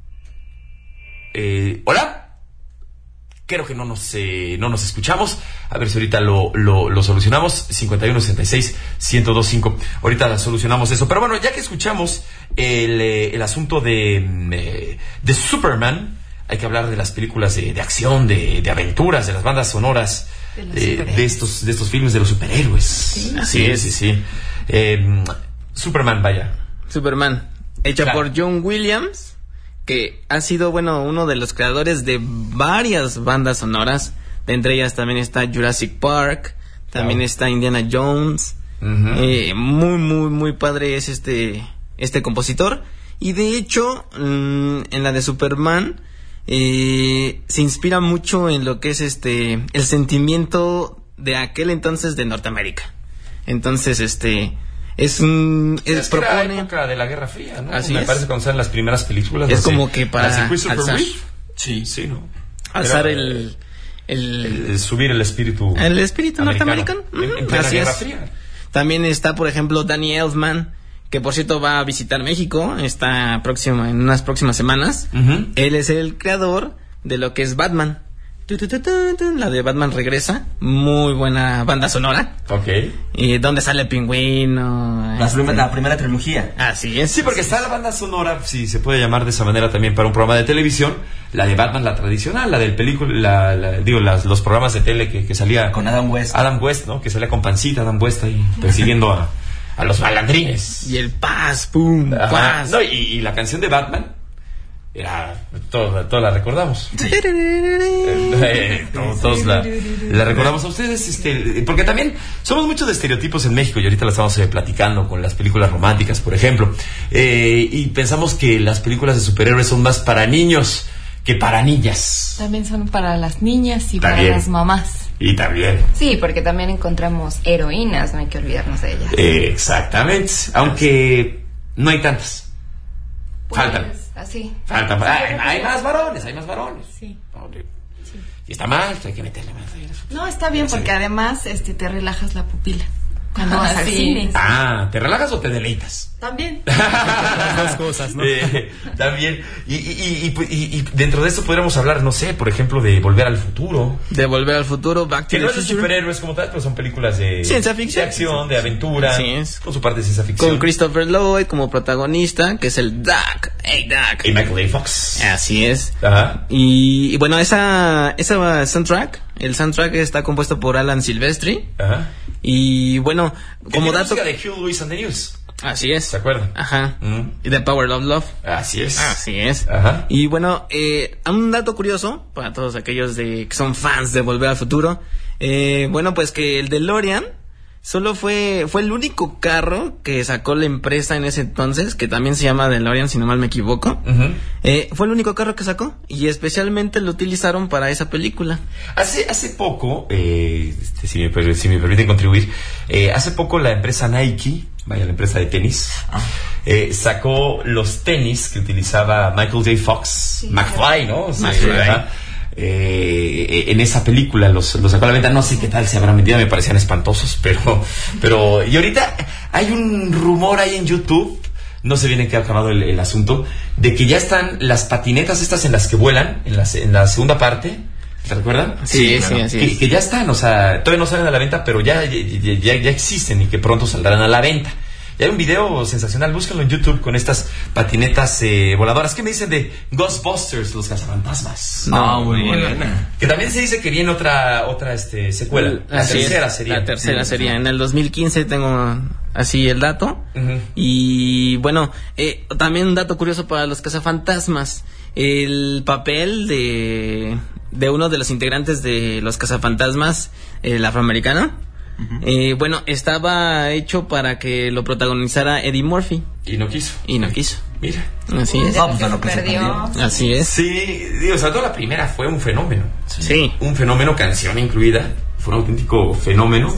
Eh, ¿Hola? Creo que no nos, eh, no nos escuchamos. A ver si ahorita lo, lo, lo solucionamos. cincuenta y uno sesenta y seis ciento veinticinco. Ahorita solucionamos eso. Pero bueno, ya que escuchamos el, eh, el asunto de, eh, de Superman, hay que hablar de las películas de, de acción, de, de aventuras, de las bandas sonoras, De los de, superhéroes. de estos, de estos filmes de los superhéroes. Sí. Así es, sí, sí. Eh, Superman, vaya. Superman, hecha Claro. por John Williams, que ha sido, bueno, uno de los creadores de varias bandas sonoras. De entre ellas también está Jurassic Park, también Wow. está Indiana Jones. Ujú. Eh, muy, muy, muy padre es este, este compositor. Y de hecho, mm, en la de Superman, eh, se inspira mucho en lo que es este, el sentimiento de aquel entonces de Norteamérica. Entonces, este, es un, es, Es que era propone, época de la Guerra Fría, ¿no? Así Me es. parece cuando salen las primeras películas. Es las de- como que para las de Christopher alzar. Reeve. Sí, sí, ¿no? alzar Era, el, el, el- el subir el espíritu. el espíritu norteamericano. En, en Ujú, plena así Guerra es. Fría. También está, por ejemplo, Danny Elfman, que por cierto va a visitar México, está próximo, en unas próximas semanas. Ujú. Él es el creador de lo que es Batman, tu, tu, tu, tu, tu, la de Batman Regresa, muy buena banda sonora. Ok. Y donde sale el Pingüino. La, este... primera, la primera trilogía. Así es. Sí, porque está la banda sonora, si se puede llamar de esa manera también para un programa de televisión, la de Batman, la tradicional, la del película, la, la, digo, las, los programas de tele que, que salía con Adam West. Adam West, ¿no? Que salía con pancita, Adam West ahí persiguiendo a, a los malandrines. Y el paz, pum, Ajá. paz. No, y, y la canción de Batman, era, todos, todos la recordamos. Sí. Eh, todos, todos la, la recordamos a ustedes, este, porque también somos muchos de estereotipos en México y ahorita la estamos eh, platicando con las películas románticas, por ejemplo, eh, y pensamos que las películas de superhéroes son más para niños que para niñas. También son para las niñas y También. para las mamás. Y también. Sí, porque también encontramos heroínas, no hay que olvidarnos de ellas. Eh, exactamente, aunque no hay tantas. Faltan. Pues, así. Faltan. Hay, hay más varones, hay más varones. Sí. Y está mal, hay que meterle más. No, está bien porque además este te relajas la pupila cuando vas al Sí. cine. Ah, ¿te relajas o te deleitas? También. Las dos cosas, ¿no? Eh, también. Y, y, y, y, y dentro de esto podríamos hablar, no sé, por ejemplo, de Volver al Futuro. De Volver al Futuro, Back to Que the no es de Future. superhéroes como tal, pero son películas de Ciencia ficción. de acción, de aventura. Así es. Con su parte de ciencia ficción. Con Christopher Lloyd como protagonista, que es el Doc. Hey, Doc. Y Michael J. Fox. Así es. Ajá. Y, y bueno, esa, esa soundtrack, el soundtrack está compuesto por Alan Silvestri. Ajá. Y bueno, Que como tiene dato. música de Hugh Lewis and the News. Así es. ¿Se acuerdan? Ajá. Mm. Y The Power of Love. Así es. Así es. Ajá. Y bueno, eh, un dato curioso para todos aquellos de que son fans de Volver al Futuro. Eh, bueno, pues que el DeLorean solo fue fue el único carro que sacó la empresa en ese entonces, que también se llama DeLorean, si no mal me equivoco. Ujú. Eh, fue el único carro que sacó y especialmente lo utilizaron para esa película. Hace, hace poco, eh, este, si, me, per- si me permiten contribuir, eh, hace poco la empresa Nike, vaya, la empresa de tenis, eh, sacó los tenis que utilizaba Michael J. Fox, McFly, ¿no? O sea, McFly. ajá. Eh, en esa película los, los sacó a la venta, no sé qué tal se habrán vendido, me parecían espantosos, pero, pero, y ahorita hay un rumor ahí en YouTube, no sé bien en qué ha acabado el, el asunto, de que ya están las patinetas estas en las que vuelan, en la, en la segunda parte, ¿te recuerdan? Sí, sí, así que, es. que ya están, o sea, todavía no salen a la venta, pero ya, ya, ya, ya existen y que pronto saldrán a la venta. Y hay un video sensacional, búsquenlo en YouTube con estas patinetas eh, voladoras. ¿Qué me dicen de Ghostbusters, los cazafantasmas? No, muy muy buena. Que también se dice que viene otra otra este secuela. La Así es, tercera sería. La tercera sería. En el dos mil quince tengo así el dato. Ujú. Y bueno, eh, también un dato curioso para los cazafantasmas. El papel de, de uno de los integrantes de los cazafantasmas, el afroamericano, eh, bueno, estaba hecho para que lo protagonizara Eddie Murphy. Y no quiso. Y no quiso. Mira. Así es. No, pues de lo que se perdió. perdió. Así es. Sí, digo, sobre todo la primera fue un fenómeno. Sí. Un fenómeno, canción incluida. Fue un auténtico fenómeno.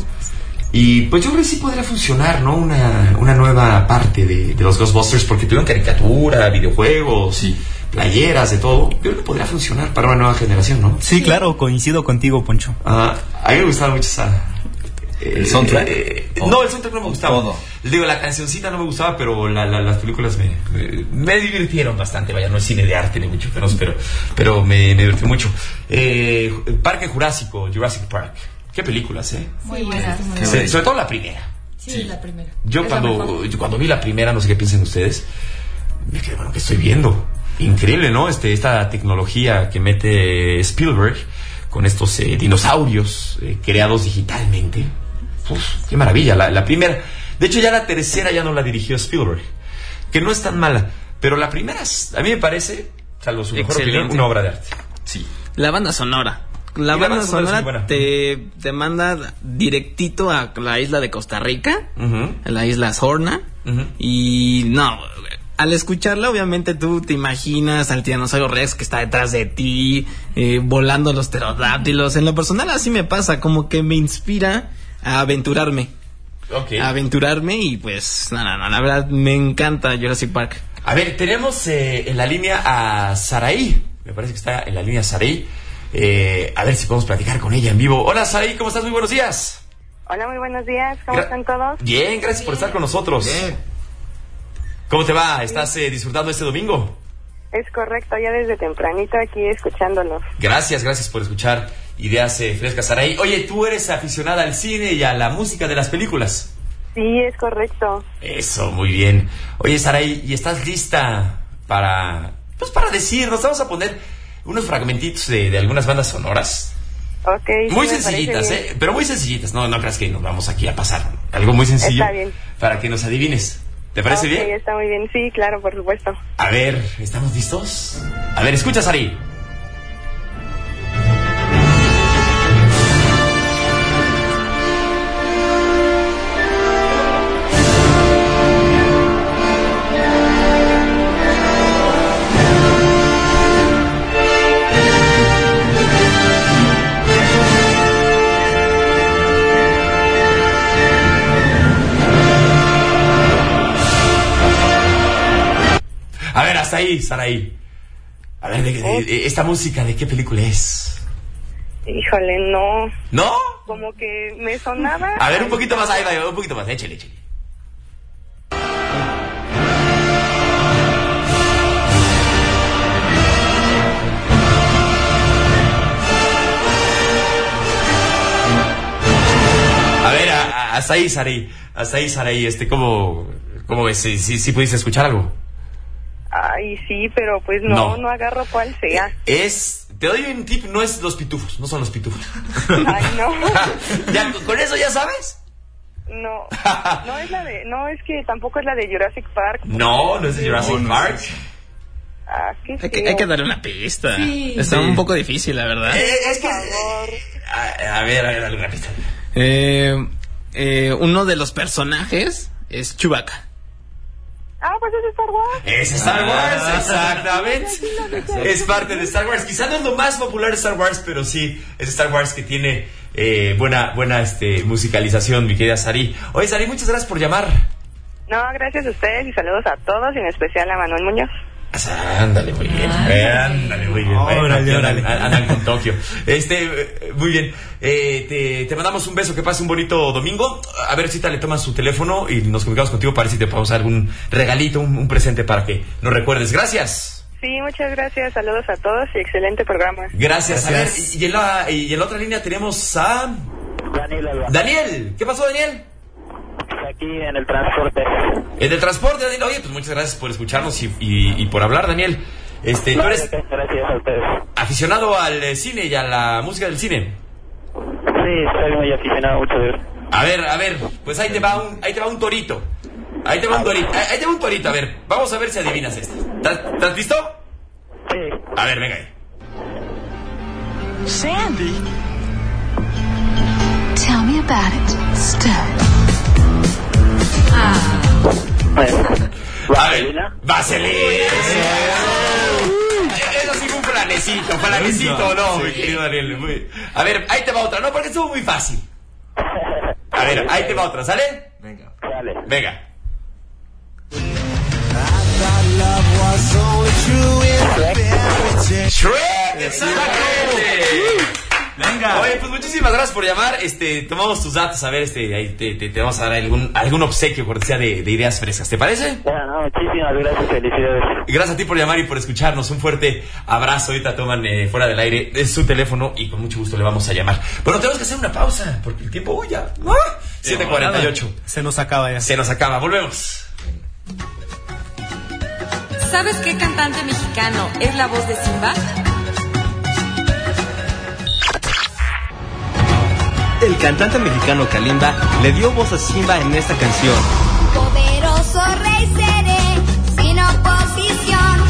Y pues yo creo que sí podría funcionar, ¿no? Una, una nueva parte de, de los Ghostbusters, porque tuvieron caricatura, videojuegos, Sí. playeras, de todo. Yo creo que podría funcionar para una nueva generación, ¿no? Sí, claro, coincido contigo, Poncho. Ah, a mí me gustaba mucho esa... eh, ¿El soundtrack? eh, ¿O- no, el soundtrack no me gustaba. todo? Digo, la cancioncita no me gustaba, pero la, la- las películas me, me, me divirtieron bastante. Vaya, no es cine de arte ni mucho menos, pero, pero me, me divirtió mucho. Eh, Parque Jurásico, Jurassic Park. Qué películas, ¿eh? Muy buenas. Qué Se- bueno. sobre todo la primera. Sí, la primera. Yo Es la cuando, mejor. yo cuando vi la primera, no sé qué piensen ustedes, me quedé, bueno, ¿qué estoy viendo? Increíble, ¿no? Este, esta tecnología que mete Spielberg con estos eh, dinosaurios eh, creados digitalmente. Uf, qué maravilla. La, la primera, de hecho ya la tercera ya no la dirigió Spielberg, que no es tan mala, pero la primera, es- a mí me parece, salvo su mejor Excelente. opinión, una obra de arte. Sí. La banda sonora. La Y la banda banda sonora es muy sonora buena. te, te manda directito a la isla de Costa Rica, Ujú, a la isla Sorna. ujú. Y no, al escucharla, obviamente tú te imaginas al tiranosaurio Rex que está detrás de ti, eh, volando los pterodáctilos. En lo personal, así me pasa, como que me inspira a aventurarme. Ok. A aventurarme y pues, no, no, no, la verdad me encanta Jurassic Park. A ver, tenemos eh, en la línea a Saraí. Me parece que está en la línea Saraí. Eh, a ver si podemos platicar con ella en vivo. Hola, Saraí, ¿cómo estás? Muy buenos días. Hola, muy buenos días. ¿Cómo Gra- están todos? Bien, gracias por estar con nosotros. ¿Cómo te va? ¿Estás eh, disfrutando este domingo? Es correcto, ya desde tempranito aquí escuchándolos. Gracias, gracias por escuchar Ideas eh, Frescas, Saraí. Oye, ¿tú eres aficionada al cine y a la música de las películas? Sí, es correcto. Eso, muy bien. Oye, Saraí, ¿y estás lista para, pues para decirnos? Vamos a poner unos fragmentitos de, de algunas bandas sonoras. Ok. Muy sí, sencillitas, ¿eh? Pero muy sencillitas. No, no creas que nos vamos aquí a pasar. Algo muy sencillo. Está bien. Para que nos adivines. ¿Te parece okay, bien? Está muy bien. Sí, claro, por supuesto. A ver, ¿estamos listos? A ver, escucha, Saraí. A ver, hasta ahí, Saraí. A ver, de, de, de, ¿esta música de qué película es? Híjole, no. ¿No? Como que me sonaba... A ver, un poquito más, ahí va, un poquito más, échale, échale. A ver, a, a, hasta ahí, Saraí, hasta ahí, Saraí, este, ¿cómo, cómo ves? ¿Sí, sí, sí pudiste escuchar algo? Ay, sí, pero pues no, no, no agarro cuál sea. Es, te doy un tip, no es Los Pitufos, no son Los Pitufos. Ay, no. ¿Ya, con eso ya sabes? No, no es la de, no es que tampoco es la de Jurassic Park. No, no es de Jurassic no, Park. Ah, qué hay, que, hay que darle una pista. Sí. Está sí. un poco difícil, la verdad. Eh, es que, por favor. A, a ver, a ver, dale una pista. Eh, eh, uno de los personajes es Chewbacca. Ah, pues es Star Wars. Es Star Wars, exactamente. Es parte de Star Wars. Quizá no es lo más popular de Star Wars, pero sí es Star Wars que tiene eh, buena, buena este, musicalización, mi querida Sari. Oye, Sari, muchas gracias por llamar. No, gracias a ustedes y saludos a todos, y en especial a Manuel Muñoz. Ándale, muy bien. Eh, ándale, muy bien. Órale, Bueno, aquí órale. andan, andan con Tokio. Este, eh, muy bien. Eh, te, te mandamos un beso, que pase un bonito domingo. A ver si te le tomas su teléfono y nos comunicamos contigo para ver si te podemos dar algún regalito, un, un presente para que nos recuerdes. Gracias. Sí, muchas gracias, saludos a todos y excelente programa. Gracias. Gracias. A ver, y, y, en la, y en la otra línea tenemos a... Daniel Alba. Daniel. ¿Qué pasó, Daniel? Aquí en el transporte. En el transporte, Daniel. Oye, pues muchas gracias por escucharnos y, y, y por hablar, Daniel. Este, ¿tú eres Gracias a ustedes. aficionado al eh, cine y a la música del cine? Sí, estoy muy aficionado, muchas gracias. A ver, a ver, pues ahí te va un, ahí te va un torito. Ahí te va un torito. Ahí te va un torito, a ver. Vamos a ver si adivinas esto. ¿Estás, ¿estás listo? Sí. A ver, venga ahí. Sandy. Tell me about it, Stone. Bueno. A ver, Vaselina. Eso sí fue un planecito, planecito, no, mi querido Daniel. Muy... A ver, ahí te va otra, no, porque estuvo muy fácil. A ver, ahí te va otra, ¿sale? Venga. Dale. Venga. Shrek, exactamente. Venga. Oye, pues muchísimas gracias por llamar. Este, tomamos tus datos, a ver, este, ahí te, te, te vamos a dar algún, algún obsequio cortesía de, de Ideas Frescas, ¿te parece? Bueno, no, muchísimas gracias, felicidades. Gracias a ti por llamar y por escucharnos. Un fuerte abrazo. Ahorita toman eh, fuera del aire de su teléfono y con mucho gusto le vamos a llamar. Bueno, tenemos que hacer una pausa porque el tiempo uy, ya. ¡Ah! siete cuarenta y ocho. Se nos acaba ya. Se nos acaba. Volvemos. ¿Sabes qué cantante mexicano es la voz de Simba? El cantante mexicano Kalimba le dio voz a Simba en esta canción. Poderoso rey seré, sin oposición.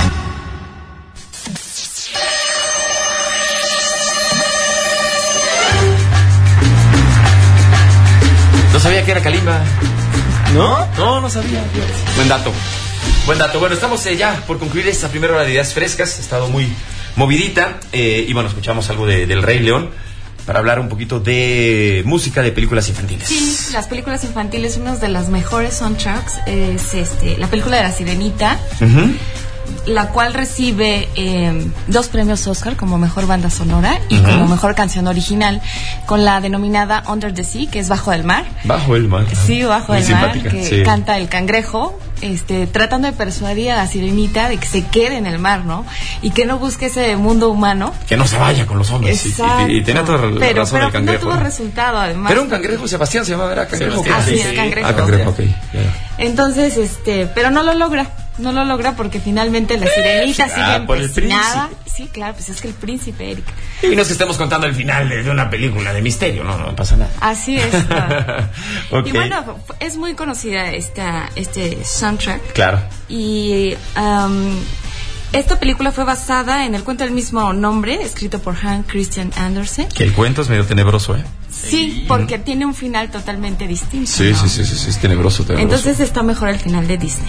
No sabía que era Kalimba. ¿No? No, no sabía. Buen dato. Buen dato. Bueno, estamos eh, ya por concluir esta primera hora de Ideas Frescas. Ha estado muy movidita. Eh, y bueno, escuchamos algo de, del Rey León para hablar un poquito de música de películas infantiles. Sí, las películas infantiles, una de las mejores soundtracks es este, la película de La Sirenita. Uh-huh. la cual recibe eh, dos premios Oscar como mejor banda sonora y Uh-huh. como mejor canción original, con la denominada Under the Sea, que es Bajo el Mar. Bajo el mar. Sí, Bajo Muy el Mar, simpática, que sí. canta el cangrejo, este, tratando de persuadir a la sirenita de que se quede en el mar, ¿no? Y que no busque ese mundo humano. Que no se vaya con los hombres. Y, Exacto. y, y tenía toda la pero, razón pero el cangrejo. no tuvo resultado, además. Pero un cangrejo, Sebastián se llamaba, ¿era cangrejo? Sebastián, ¿Qué? así es, cangrejo. Ah, cangrejo, ok. Ya. Entonces, este, pero no lo logra, no lo logra porque finalmente la sirenita Ah, sigue por el empecinada. Sí, claro, pues es que el príncipe, Eric. Y no es que estemos contando el final de, de una película de misterio, no, no pasa nada. Así es. ¿no? Ok. Y bueno, es muy conocida esta, este soundtrack. Claro. Y um, esta película fue basada en el cuento del mismo nombre, escrito por Hans Christian Andersen. Que el cuento es medio tenebroso, ¿eh? Sí, porque tiene un final totalmente distinto. Sí, ¿no? sí, sí, sí, sí, es tenebroso, tenebroso. Entonces está mejor el final de Disney.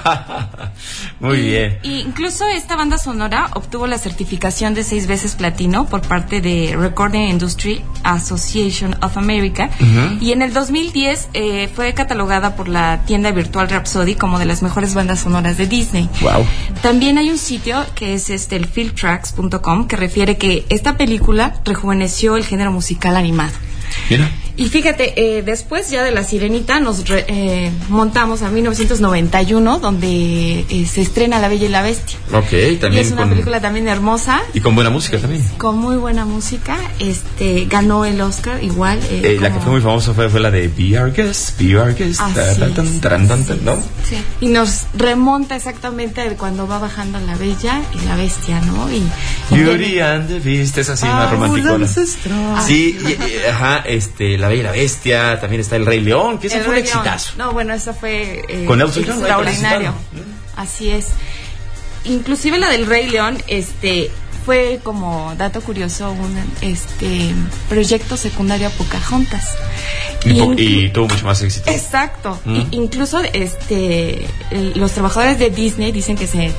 Muy bien. Y incluso esta banda sonora obtuvo la certificación de seis veces platino por parte de Recording Industry Association of America. Ujú. Y en el dos mil diez eh, fue catalogada por la tienda virtual Rhapsody como de las mejores bandas sonoras de Disney. Wow. También hay un sitio que es este el filmtracks punto com que refiere que esta película rejuveneció el género musical animado. Mira. Y fíjate, eh, después ya de La Sirenita nos re, eh, montamos a mil novecientos noventa y uno, donde eh, se estrena La Bella y la Bestia. Ok, también Y es una con... película también hermosa, Y con buena música también. con muy buena música. Este ganó el Oscar igual. Eh, Eh, la como- que fue muy famosa fue, fue la de Be Our Guest, Be Our Guest, Así ta, ta, tan, es, taran, tan, tan, ¿no? Sí. Y nos remonta exactamente de cuando va bajando la Bella y la Bestia, ¿no? Y, y Beauty and the Beast, es así, más Ah, romanticona. Ah, Sí, y- y- ajá, este, La Bella y la Bestia, también está El Rey León, que ese El fue un Rey León. exitazo. No, bueno, eso fue eh, Con Elton John, ¿no? extraordinario. Así es. Inclusive la del Rey León, este, fue como dato curioso un este proyecto secundario a Pocahontas. Y, po- inclu- y tuvo mucho más éxito. Exacto. Mm. I- incluso este el- los trabajadores de Disney dicen que se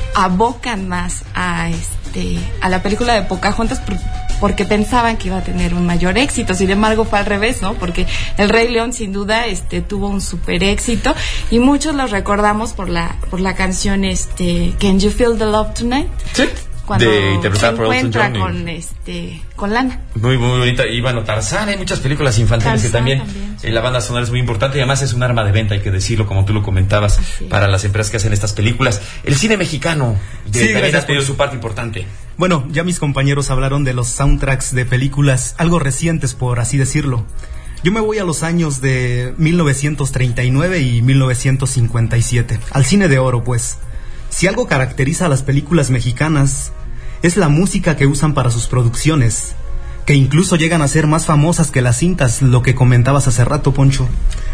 abocan más a este a la película de Pocahontas por- porque pensaban que iba a tener un mayor éxito. Sin embargo, fue al revés, ¿no? Porque El Rey León sin duda este tuvo un super éxito y muchos los recordamos por la por la canción este Can You Feel the Love Tonight? Sí. Cuando De se interpretada por Elton encuentra John y- con este con Lana. Muy, muy bonita. Y bueno, Tarzán, hay muchas películas infantiles que Tarzán también, también, eh, la banda sonora es muy importante y además es un arma de venta, hay que decirlo, como tú lo comentabas, Así es. para las empresas que hacen estas películas. El cine mexicano de, Sí, también gracias ha tenido por- su parte importante. Bueno, ya mis compañeros hablaron de los soundtracks de películas algo recientes, por así decirlo. Yo me voy a los años de mil novecientos treinta y nueve y mil novecientos cincuenta y siete, al cine de oro, pues. Si algo caracteriza a las películas mexicanas, es la música que usan para sus producciones, que incluso llegan a ser más famosas que las cintas, lo que comentabas hace rato, Poncho.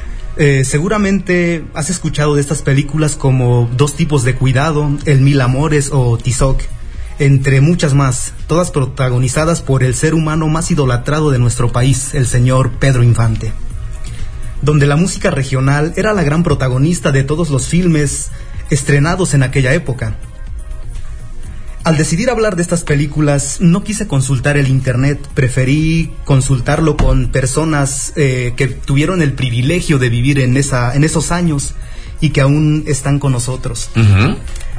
Eh, seguramente has escuchado de estas películas como Dos tipos de cuidado, El Mil Amores o Tizoc, entre muchas más, todas protagonizadas por el ser humano más idolatrado de nuestro país, el señor Pedro Infante. Donde la música regional era la gran protagonista de todos los filmes estrenados en aquella época. Al decidir hablar de estas películas, no quise consultar el internet, preferí consultarlo con personas eh, que tuvieron el privilegio de vivir en, esa, en esos años y que aún están con nosotros. Uh-huh.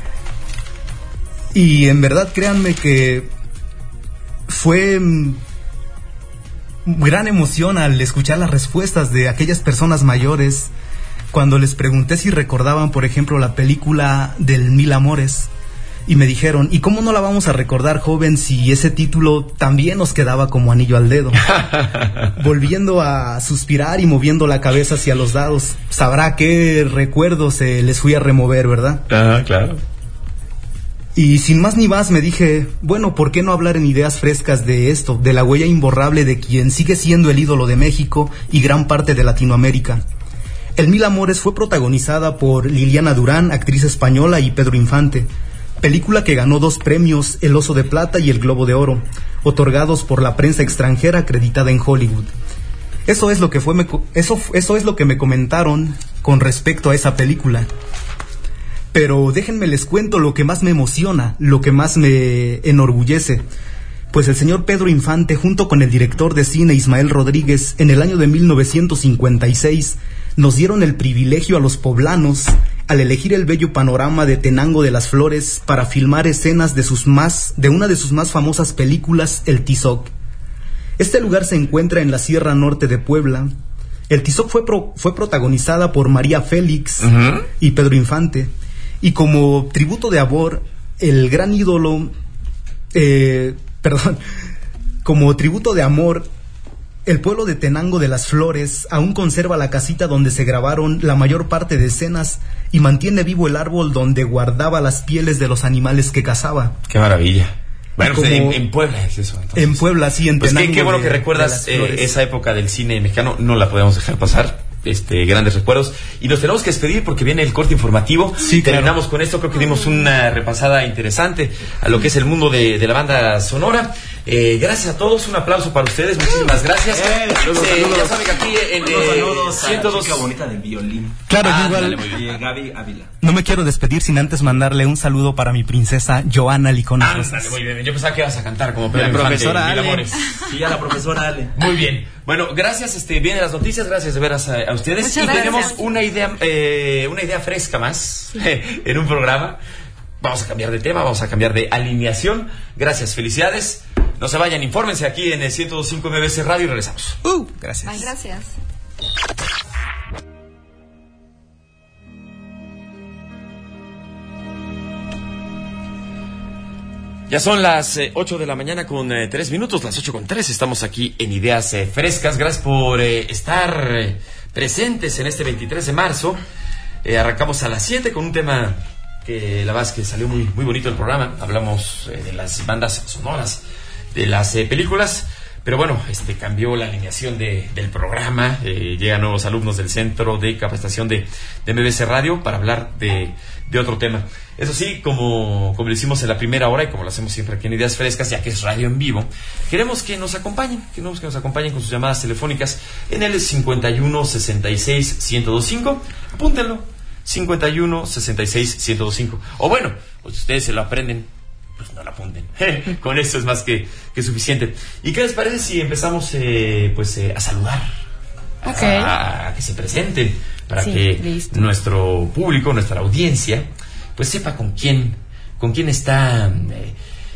Y en verdad, créanme que fue mm, gran emoción al escuchar las respuestas de aquellas personas mayores cuando les pregunté si recordaban, por ejemplo, la película del Mil Amores. Y me dijeron, ¿y cómo no la vamos a recordar, joven, si ese título también nos quedaba como anillo al dedo? Volviendo a suspirar y moviendo la cabeza hacia los lados, sabrá qué recuerdos se les fui a remover, ¿verdad? Ah, claro. Y sin más ni más me dije, bueno, ¿por qué no hablar en ideas frescas de esto, de la huella imborrable de quien sigue siendo el ídolo de México y gran parte de Latinoamérica? El Mil Amores fue protagonizada por Liliana Durán, actriz española, y Pedro Infante. Película que ganó dos premios, el Oso de Plata y el Globo de Oro, otorgados por la prensa extranjera acreditada en Hollywood. Eso es lo que fue me, eso, eso es lo que me comentaron con respecto a esa película. Pero déjenme les cuento lo que más me emociona, lo que más me enorgullece. Pues el señor Pedro Infante, junto con el director de cine Ismael Rodríguez, en el año de mil novecientos cincuenta y seis, nos dieron el privilegio a los poblanos, al elegir el bello panorama de Tenango de las Flores para filmar escenas de sus más de una de sus más famosas películas, El Tizoc. Este lugar se encuentra en la Sierra Norte de Puebla. El Tizoc fue pro, fue protagonizada por María Félix uh-huh. y Pedro Infante, y como tributo de amor, el gran ídolo, eh, perdón, como tributo de amor, el pueblo de Tenango de las Flores aún conserva la casita donde se grabaron la mayor parte de escenas y mantiene vivo el árbol donde guardaba las pieles de los animales que cazaba. ¡Qué maravilla! Bueno, pues en, en Puebla es eso. Entonces. En Puebla, sí, en pues Tenango. Qué, qué bueno de, que recuerdas eh, esa época del cine mexicano, no la podemos dejar pasar. Este, grandes recuerdos. Y nos tenemos que despedir porque viene el corte informativo. Sí, claro. Terminamos con esto, creo que dimos una repasada interesante a lo que es el mundo de, de la banda sonora. Eh, gracias a todos, un aplauso para ustedes, muchísimas gracias. Eh, saludos, eh, saludos. Ya saben que aquí en eh, ciento dos... chica bonita del violín. Claro, ah, igual. Dale, muy bien. Gaby Ávila. No me quiero despedir sin antes mandarle un saludo para mi princesa Joana Licón. Ah, dale, muy bien. Yo pensaba que ibas a cantar como Pedro La Infante, profesora Mil Ale. Amores. Sí, a la profesora Ale. Muy bien. Bueno, gracias, este, vienen las noticias, gracias de veras a, a ustedes. Muchas y gracias. tenemos una idea, eh, una idea fresca más en un programa. Vamos a cambiar de tema, vamos a cambiar de alineación. Gracias, felicidades. No se vayan, infórmense aquí en el ciento dos punto cinco M B C Radio y regresamos. Uh, gracias. Ay, gracias. Ya son las eh, ocho de la mañana con eh, tres minutos, las ocho con tres. Estamos aquí en Ideas eh, Frescas. Gracias por eh, estar eh, presentes en este veintitrés de marzo. Eh, arrancamos a las siete con un tema que la verdad es que salió muy, muy bonito el programa. Hablamos eh, de las bandas sonoras, de las eh, películas. Pero bueno, este cambió la alineación de, del programa. Eh, llegan nuevos alumnos del Centro de Capacitación de, de M B C Radio para hablar de, de otro tema. Eso sí, como, como lo hicimos en la primera hora y como lo hacemos siempre aquí en Ideas Frescas, ya que es radio en vivo, queremos que nos acompañen, queremos que nos acompañen con sus llamadas telefónicas en el cincuenta y uno, sesenta y seis, ciento veinticinco. Apúntenlo, cincuenta y uno, sesenta y seis, ciento veinticinco. O bueno, pues ustedes se lo aprenden, pues no lo apunten. Con eso es más que, que suficiente. ¿Y qué les parece si empezamos eh, pues eh, a saludar? Okay. A, a que se presenten para sí, que listo. nuestro público, nuestra audiencia, pues sepa con quién, con quién está eh,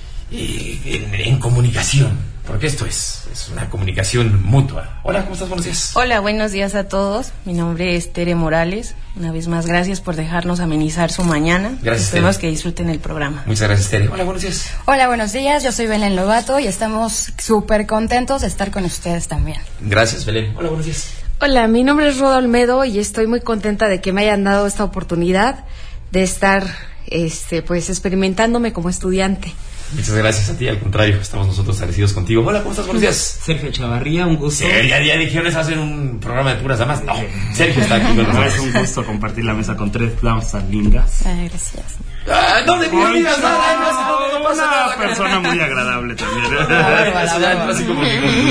eh, en, en comunicación, porque esto es, es una comunicación mutua. Hola, ¿cómo estás? Buenos días. Hola, buenos días a todos. Mi nombre es Tere Morales. Una vez más, gracias por dejarnos amenizar su mañana. Gracias, Esperemos Tere. que disfruten el programa. Muchas gracias, Tere. Hola, buenos días. Hola, buenos días. Yo soy Belén Lobato y estamos súper contentos de estar con ustedes también. Gracias, Belén. Hola, buenos días. Hola, mi nombre es Roda Olmedo y estoy muy contenta de que me hayan dado esta oportunidad de estar este, pues experimentándome como estudiante. Muchas gracias a ti, al contrario, estamos nosotros agradecidos contigo. Hola, ¿cómo estás? Buenos días. Sergio Chavarría, un gusto. Sí, ya, ya dijeron eso, hacen un programa de puras damas. No, Sergio está aquí con No, nosotros. es un gusto compartir la mesa con tres damas tan lindas. Ay, gracias. Ah, ¿dónde me olvidas no, nada? No, no, no pasa una nada. persona muy agradable también. Ay, eso ya entra así como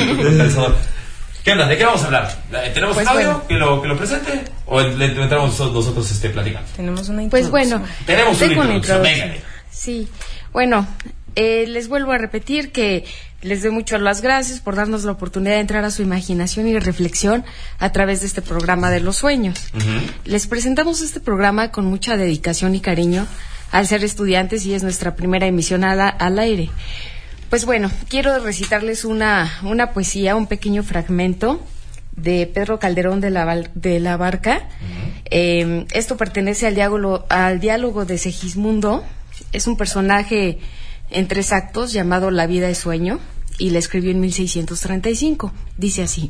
que- ¿Qué onda? ¿De qué vamos a hablar? Eh, ¿Tenemos Pues un audio bueno. que, lo, que lo presente? ¿O le le entramos nosotros este, platicando? Tenemos una Pues introducción. bueno, Tenemos una tengo introducción, véngale. Sí, bueno, eh, les vuelvo a repetir que les doy muchas las gracias por darnos la oportunidad de entrar a su imaginación y reflexión a través de este programa de los sueños. Uh-huh. Les presentamos este programa con mucha dedicación y cariño al ser estudiantes y es nuestra primera emisión a la- al aire. Pues bueno, quiero recitarles una, una poesía, un pequeño fragmento de Pedro Calderón de la, Val- de la Barca. Uh-huh. Eh, esto pertenece al diálogo, al diálogo de Segismundo. Es un personaje en tres actos llamado La vida es sueño y la escribió en mil seiscientos treinta y cinco. Dice así: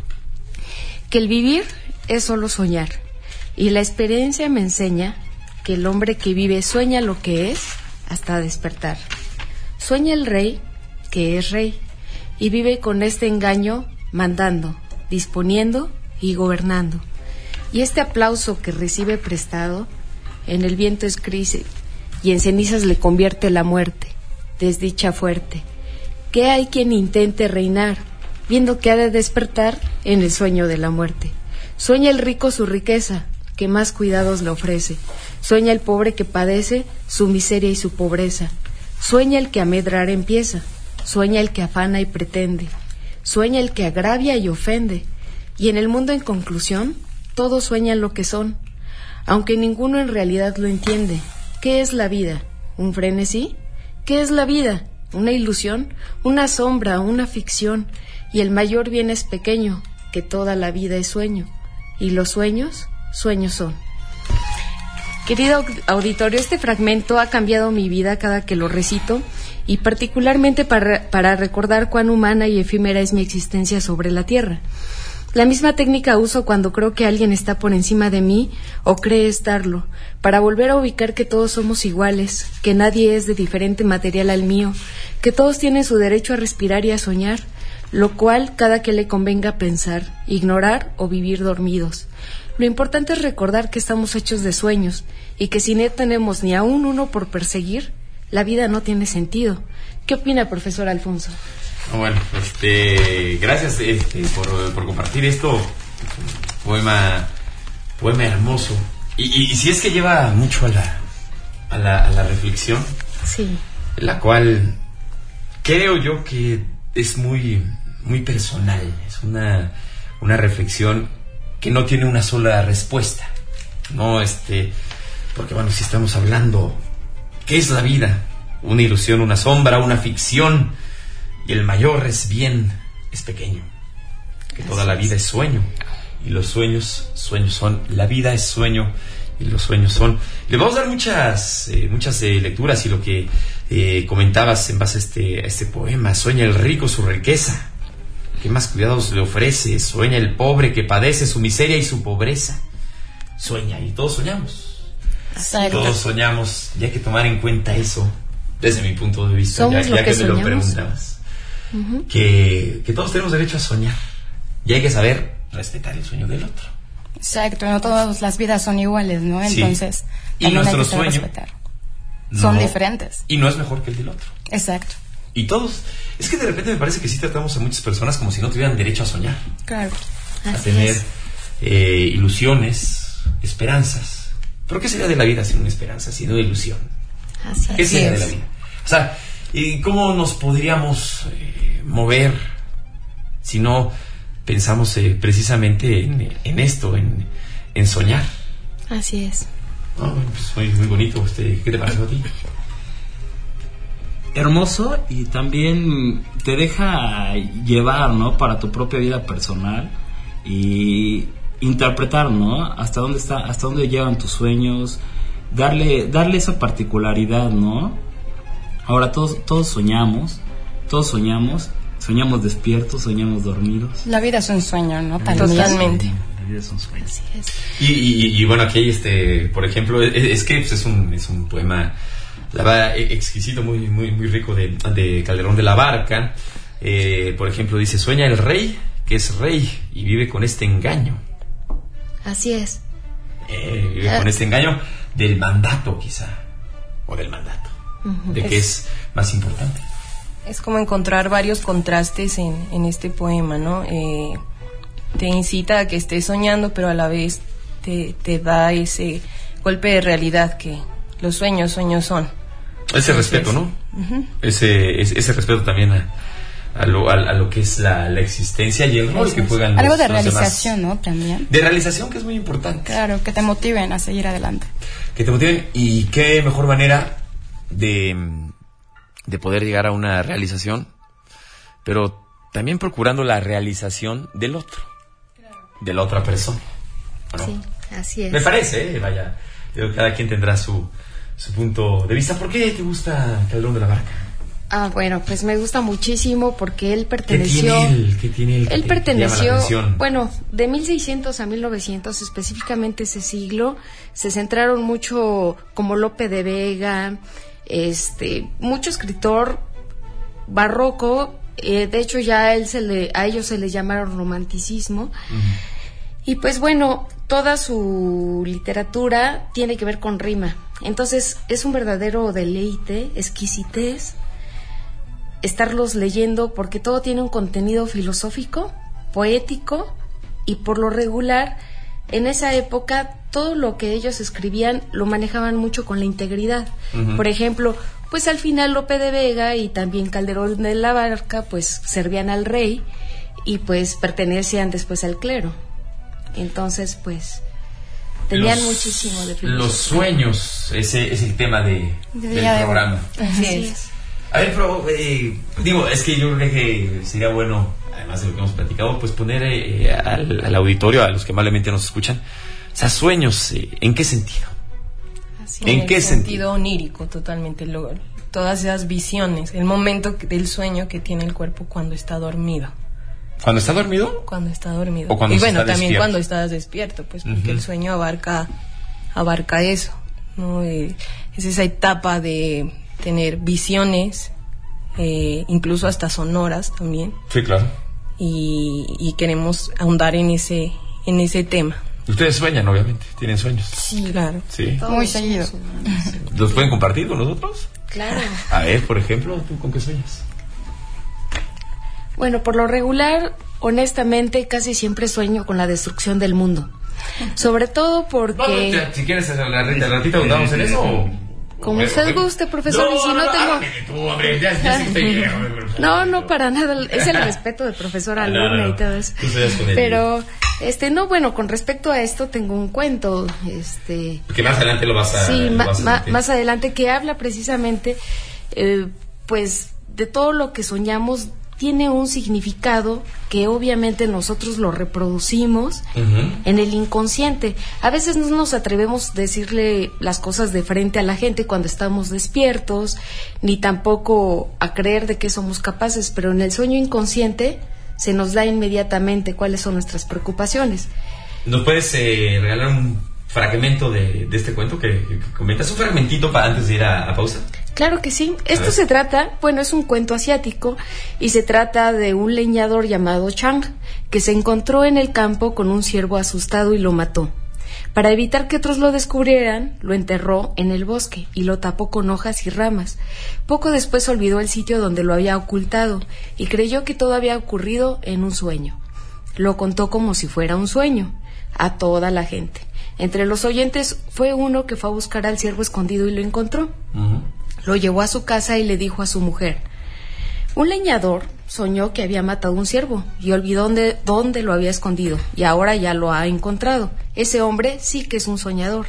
que el vivir es solo soñar y la experiencia me enseña que el hombre que vive sueña lo que es hasta despertar. Sueña el rey que es rey y vive con este engaño mandando, disponiendo y gobernando. Y este aplauso que recibe prestado en el viento es crisis y en cenizas le convierte la muerte, desdicha fuerte. Que hay quien intente reinar, viendo que ha de despertar en el sueño de la muerte. Sueña el rico su riqueza, que más cuidados le ofrece. Sueña el pobre que padece su miseria y su pobreza. Sueña el que a medrar empieza. Sueña el que afana y pretende. Sueña el que agravia y ofende. Y en el mundo en conclusión, todos sueñan lo que son. aunque ninguno en realidad lo entiende. ¿Qué es la vida? ¿Un frenesí? ¿Qué es la vida? ¿Una ilusión? ¿Una sombra? ¿Una ficción? Y el mayor bien es pequeño, que toda la vida es sueño. Y los sueños, sueños son. Querido auditorio, este fragmento ha cambiado mi vida cada que lo recito, y particularmente para, para recordar cuán humana y efímera es mi existencia sobre la tierra. La misma técnica uso cuando creo que alguien está por encima de mí o cree estarlo, para volver a ubicar que todos somos iguales, que nadie es de diferente material al mío, que todos tienen su derecho a respirar y a soñar, lo cual cada que le convenga pensar, ignorar o vivir dormidos. Lo importante es recordar que estamos hechos de sueños y que si no tenemos ni aún uno por perseguir, la vida no tiene sentido. ¿Qué opina, profesor Alfonso? Bueno, este, gracias este, por, por compartir esto. Poema, poema hermoso. Y, y, y si es que lleva mucho a la, a la, a la reflexión. Sí. La cual creo yo que es muy, muy personal. Es una, una reflexión que no tiene una sola respuesta. No, este, porque bueno, si estamos hablando, ¿qué es la vida? Una ilusión, una sombra, una ficción. Y el mayor es bien, es pequeño. Que toda la vida es sueño. Y los sueños, sueños son. La vida es sueño y los sueños son. Le vamos a dar muchas, eh, muchas eh, lecturas y lo que eh, comentabas en base a este, a este poema. Sueña el rico su riqueza. ¿Qué más cuidados le ofrece? Sueña el pobre que padece su miseria y su pobreza. Sueña, y todos soñamos. Exacto. Todos soñamos, y hay que tomar en cuenta eso, desde mi punto de vista, Somos ya, lo ya que, que me lo soñamos. preguntabas. Uh-huh. Que, que todos tenemos derecho a soñar, y hay que saber respetar el sueño del otro. Exacto, no todas las vidas son iguales, ¿no? Entonces, Sí. Y también hay que nuestro saber sueño respetar. Son no- diferentes. Y no es mejor que el del otro. Exacto. Y todos, es que de repente me parece que sí tratamos a muchas personas como si no tuvieran derecho a soñar, Claro. a Así tener es. eh, ilusiones, esperanzas. ¿Pero qué sería de la vida sin una esperanza, sin una ilusión? Así ¿Qué es. sería de la vida? O sea, ¿y cómo nos podríamos eh, mover si no pensamos eh, precisamente en, en esto, en, en soñar? Así es. No, bueno, pues muy, muy bonito. Este, ¿qué te pareció a ti? Hermoso, y también te deja llevar, ¿no? Para tu propia vida personal y interpretar, ¿no? Hasta dónde está, hasta dónde llegan tus sueños, darle, darle esa particularidad, ¿no? Ahora todos, todos soñamos, todos soñamos, soñamos despiertos, soñamos dormidos. La vida es un sueño, ¿no? Totalmente. La vida es un sueño. Así es. Y, y, y bueno, aquí hay este, por ejemplo, es, es que pues, es un es un poema, la verdad, exquisito, muy muy muy rico de, de Calderón de la Barca. Eh, por ejemplo, dice: sueña el rey que es rey y vive con este engaño. Así es. Eh, vive con este engaño del mandato, quizá, o del mandato, Ujú. de que es más importante. Es como encontrar varios contrastes en, en este poema, ¿no? Eh, te incita a que estés soñando, pero a la vez te, te da ese golpe de realidad que los sueños, sueños son. Ese Entonces, respeto, ¿no? Ujú. Ese, ese, ese respeto también a, a, lo, a, a lo que es la, la existencia y el rol que juegan Algo los, de los demás. realización, ¿no? También. De realización, que es muy importante. Claro, que te motiven a seguir adelante. Que te motiven, y qué mejor manera de, de poder llegar a una realización, pero también procurando la realización del otro, de la otra persona, ¿no? Sí, así es. Me parece, eh, vaya, digo, cada quien tendrá su, su punto de vista. ¿Por qué te gusta Calderón de la Barca? Ah, bueno, pues me gusta muchísimo porque él ¿Qué perteneció... tiene él? ¿Qué tiene él? que Él te- te llama la perteneció, atención? bueno, de mil seiscientos a mil novecientos, específicamente ese siglo, se centraron mucho como Lope de Vega, este, mucho escritor barroco, eh, de hecho ya a él se le, a ellos se les llamaron romanticismo. Y pues bueno, toda su literatura tiene que ver con rima. Entonces es un verdadero deleite, exquisitez, estarlos leyendo porque todo tiene un contenido filosófico, poético, y por lo regular, en esa época, todo lo que ellos escribían lo manejaban mucho con la integridad. Ujú. Por ejemplo, pues al final Lope de Vega y también Calderón de la Barca pues servían al rey y pues pertenecían después al clero. Entonces, pues, Tenían los, muchísimo de filosofía. Los sueños, ese es el tema de, De del día de programa. hoy. Así es. A ver, pero, eh, digo, es que yo creo que sería bueno, además de lo que hemos platicado, pues poner eh, al, al auditorio, a los que amablemente nos escuchan, o sea, sueños, eh, ¿en qué sentido? Así, ¿En, en qué el sentido? sentido onírico, totalmente. Lo, todas esas visiones, el momento que- del sueño que tiene el cuerpo cuando está dormido. ¿Cuando está dormido? Cuando está dormido. O cuando y se bueno, está también despierto. cuando estás despierto, pues porque Ujú. el sueño abarca abarca eso, ¿no? Eh, es esa etapa de tener visiones, eh, incluso hasta sonoras también, Sí, claro. y, y queremos ahondar en ese en ese tema. Ustedes sueñan, obviamente, tienen sueños. Sí, claro. Sí. Muy seguido. ¿Los pueden compartir con nosotros? Claro. A ver, por ejemplo, ¿tú con qué sueñas? Bueno, por lo regular, honestamente, casi siempre sueño con la destrucción del mundo. Sobre todo porque... No, no, si quieres, a la al ratito andamos en eso. O, Como o- usted o- guste, profesor, y si no, no, tengo... háblame tú, hombre, ya, ya sí estoy- No, no, para nada. Es el respeto del profesor No, alumno no, y todo eso. tú sueñas con él. Pero, este, no, bueno, con respecto a esto, tengo un cuento, este... Porque más adelante lo vas a... Sí, lo ma- vas a ma- meter. más adelante, que habla precisamente, eh, pues, de todo lo que soñamos, tiene un significado que obviamente nosotros lo reproducimos Ujú. en el inconsciente. A veces no nos atrevemos a decirle las cosas de frente a la gente cuando estamos despiertos, ni tampoco a creer de que somos capaces, pero en el sueño inconsciente se nos da inmediatamente cuáles son nuestras preocupaciones. ¿Nos puedes eh, regalar un fragmento de, de este cuento que, que comentas? Un fragmentito para antes de ir a, a pausa. Claro que sí. A Esto ver. se trata, bueno, es un cuento asiático y se trata de un leñador llamado Chang que se encontró en el campo con un ciervo asustado y lo mató. Para evitar que otros lo descubrieran, lo enterró en el bosque y lo tapó con hojas y ramas. Poco después olvidó el sitio donde lo había ocultado y creyó que todo había ocurrido en un sueño. Lo contó como si fuera un sueño a toda la gente. Entre los oyentes fue uno que fue a buscar al ciervo escondido y lo encontró. Lo llevó a su casa y le dijo a su mujer: un leñador soñó que había matado un ciervo y olvidó dónde, dónde lo había escondido y ahora ya lo ha encontrado. Ese hombre sí que es un soñador.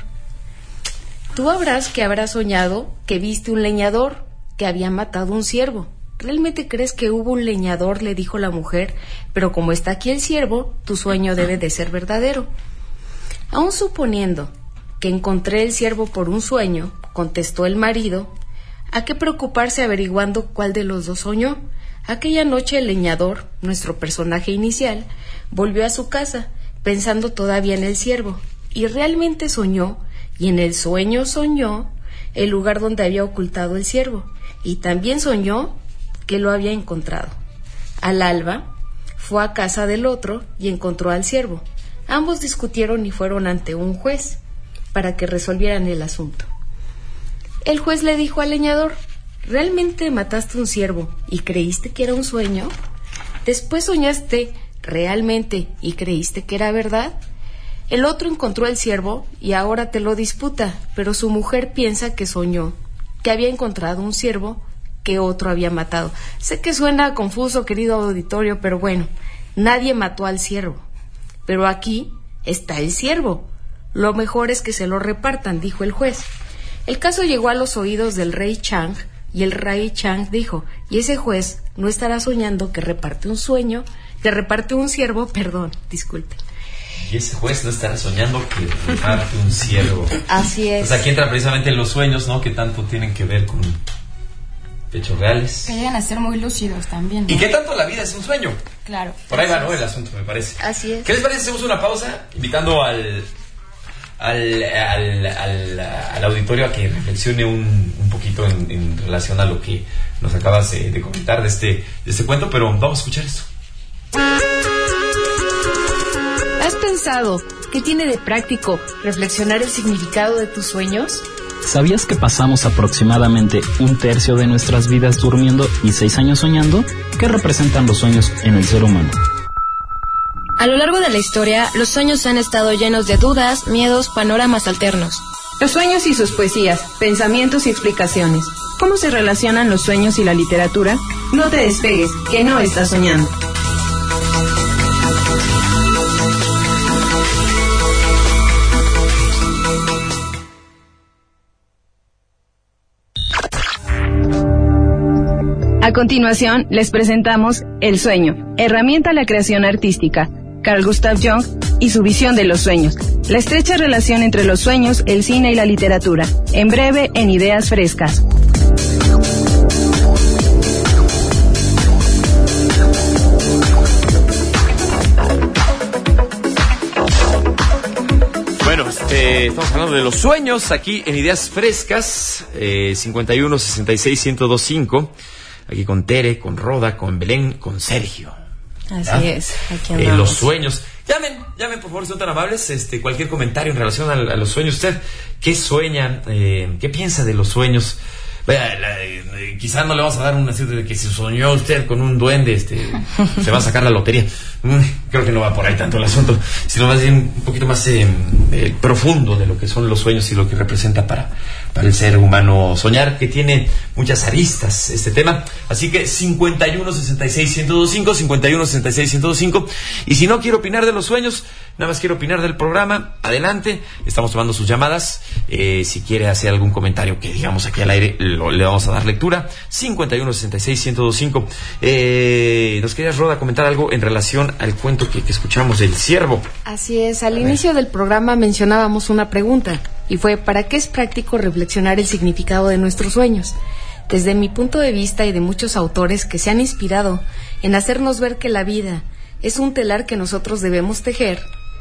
Tú habrás que habrás soñado que viste un leñador que había matado un ciervo. ¿Realmente crees que hubo un leñador?, le dijo la mujer, pero como está aquí el ciervo, tu sueño debe de ser verdadero. Aun suponiendo que encontré el ciervo por un sueño, contestó el marido, ¿a qué preocuparse averiguando cuál de los dos soñó? Aquella noche el leñador, nuestro personaje inicial, volvió a su casa, pensando todavía en el ciervo, y realmente soñó, y en el sueño soñó el lugar donde había ocultado el ciervo, y también soñó que lo había encontrado. Al alba, fue a casa del otro y encontró al ciervo. Ambos discutieron y fueron ante un juez para que resolvieran el asunto. El juez le dijo al leñador: ¿realmente mataste un ciervo y creíste que era un sueño? ¿Después soñaste realmente y creíste que era verdad? El otro encontró el ciervo y ahora te lo disputa, pero su mujer piensa que soñó, que había encontrado un ciervo que otro había matado. Sé que suena confuso, querido auditorio, pero bueno, nadie mató al ciervo. Pero aquí está el ciervo. Lo mejor es que se lo repartan, dijo el juez. El caso llegó a los oídos del rey Chang, y el rey Chang dijo: y ese juez no estará soñando que reparte un sueño, que reparte un ciervo, perdón, disculpe. Y ese juez no estará soñando que reparte un ciervo. Así es. Pues aquí entra precisamente los sueños, ¿no? Que tanto tienen que ver con hechos reales. Que llegan a ser muy lúcidos también, ¿no? ¿Y qué tanto la vida es un sueño? Claro. Por ahí va, ¿no? El asunto, me parece. Así es. ¿Qué les parece si hacemos una pausa? Invitando al al, al, al, al auditorio a que reflexione un, un poquito en, en relación a lo que nos acabas de, de comentar de este, de este cuento, pero vamos a escuchar esto. ¿Has pensado qué tiene de práctico reflexionar el significado de tus sueños? ¿Sabías que pasamos aproximadamente un tercio de nuestras vidas durmiendo y seis años soñando? ¿Qué representan los sueños en el ser humano? A lo largo de la historia, los sueños han estado llenos de dudas, miedos, panoramas alternos. Los sueños y sus poesías, pensamientos y explicaciones. ¿Cómo se relacionan los sueños y la literatura? No te despegues, que no estás soñando. A continuación, les presentamos El sueño, herramienta a la creación artística, Carl Gustav Jung y su visión de los sueños, la estrecha relación entre los sueños, el cine y la literatura, en breve en Ideas Frescas. Bueno, este, estamos hablando de los sueños aquí en Ideas Frescas, eh, cincuenta y uno, sesenta y seis, ciento dos, cinco. Aquí con Tere, con Roda, con Belén, con Sergio. Así ¿Ah? es, aquí Eh, andamos. los sueños. Llamen, llamen por favor, si son tan amables. Este, cualquier comentario en relación a, a los sueños. ¿Usted qué sueña? Eh, ¿Qué piensa de los sueños? Vaya, la, eh, quizás no le vamos a dar una cierta de que si soñó usted con un duende, este, se va a sacar la lotería. Mm, creo que no va por ahí tanto el asunto, sino más bien un poquito más eh, eh, profundo de lo que son los sueños y lo que representa para, para el ser humano soñar, que tiene muchas aristas este tema. Así que cincuenta y uno, sesenta y seis, ciento dos, cinco, cincuenta y uno, sesenta y seis, ciento dos, cinco. Y si no quiero opinar de los sueños, nada más quiero opinar del programa, adelante, estamos tomando sus llamadas. Eh, si quiere hacer algún comentario que digamos aquí al aire, lo, le vamos a dar lectura. cincuenta y uno, sesenta y seis, ciento dos, cinco. Eh, ¿Nos querías, Roda, comentar algo en relación al cuento que, que escuchamos del ciervo? Así es, al inicio del programa mencionábamos una pregunta, y fue: ¿para qué es práctico reflexionar el significado de nuestros sueños? Desde mi punto de vista y de muchos autores que se han inspirado en hacernos ver que la vida es un telar que nosotros debemos tejer,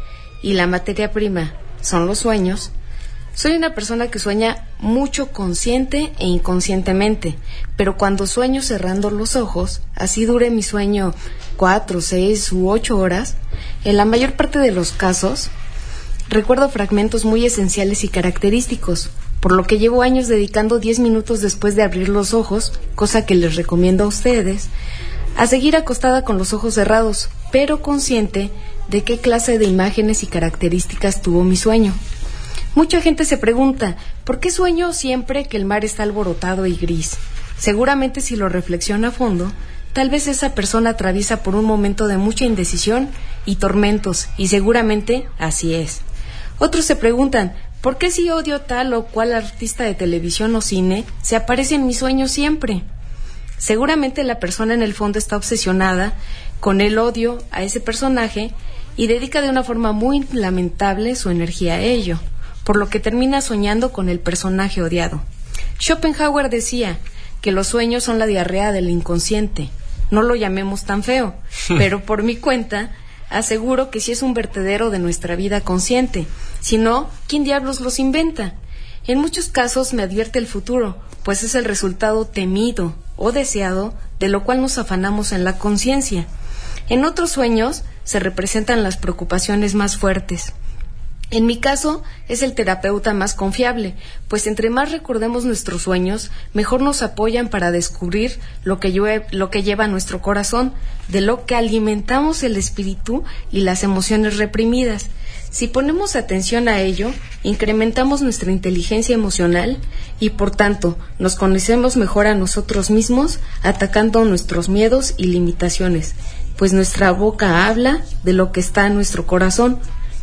y la materia prima son los sueños, soy una persona que sueña mucho consciente e inconscientemente, pero cuando sueño cerrando los ojos, así dure mi sueño cuatro, seis u ocho horas, en la mayor parte de los casos recuerdo fragmentos muy esenciales y característicos, por lo que llevo años dedicando diez minutos después de abrir los ojos, cosa que les recomiendo a ustedes, a seguir acostada con los ojos cerrados, pero consciente de qué clase de imágenes y características tuvo mi sueño. Mucha gente se pregunta, ¿por qué sueño siempre que el mar está alborotado y gris? Seguramente si lo reflexiona a fondo, tal vez esa persona atraviesa por un momento de mucha indecisión y tormentos, y seguramente así es. Otros se preguntan, ¿por qué si odio tal o cual artista de televisión o cine, se aparece en mis sueños siempre? Seguramente la persona en el fondo está obsesionada con el odio a ese personaje y dedica de una forma muy lamentable su energía a ello, por lo que termina soñando con el personaje odiado. Schopenhauer decía que los sueños son la diarrea del inconsciente. No lo llamemos tan feo, pero por mi cuenta aseguro que sí es un vertedero de nuestra vida consciente. Si no, ¿quién diablos los inventa? En muchos casos me advierte el futuro, pues es el resultado temido o deseado de lo cual nos afanamos en la conciencia. En otros sueños se representan las preocupaciones más fuertes. En mi caso, es el terapeuta más confiable, pues entre más recordemos nuestros sueños, mejor nos apoyan para descubrir lo que, llueve, lo que lleva nuestro corazón, de lo que alimentamos el espíritu y las emociones reprimidas. Si ponemos atención a ello, incrementamos nuestra inteligencia emocional y, por tanto, nos conocemos mejor a nosotros mismos, atacando nuestros miedos y limitaciones, pues nuestra boca habla de lo que está en nuestro corazón,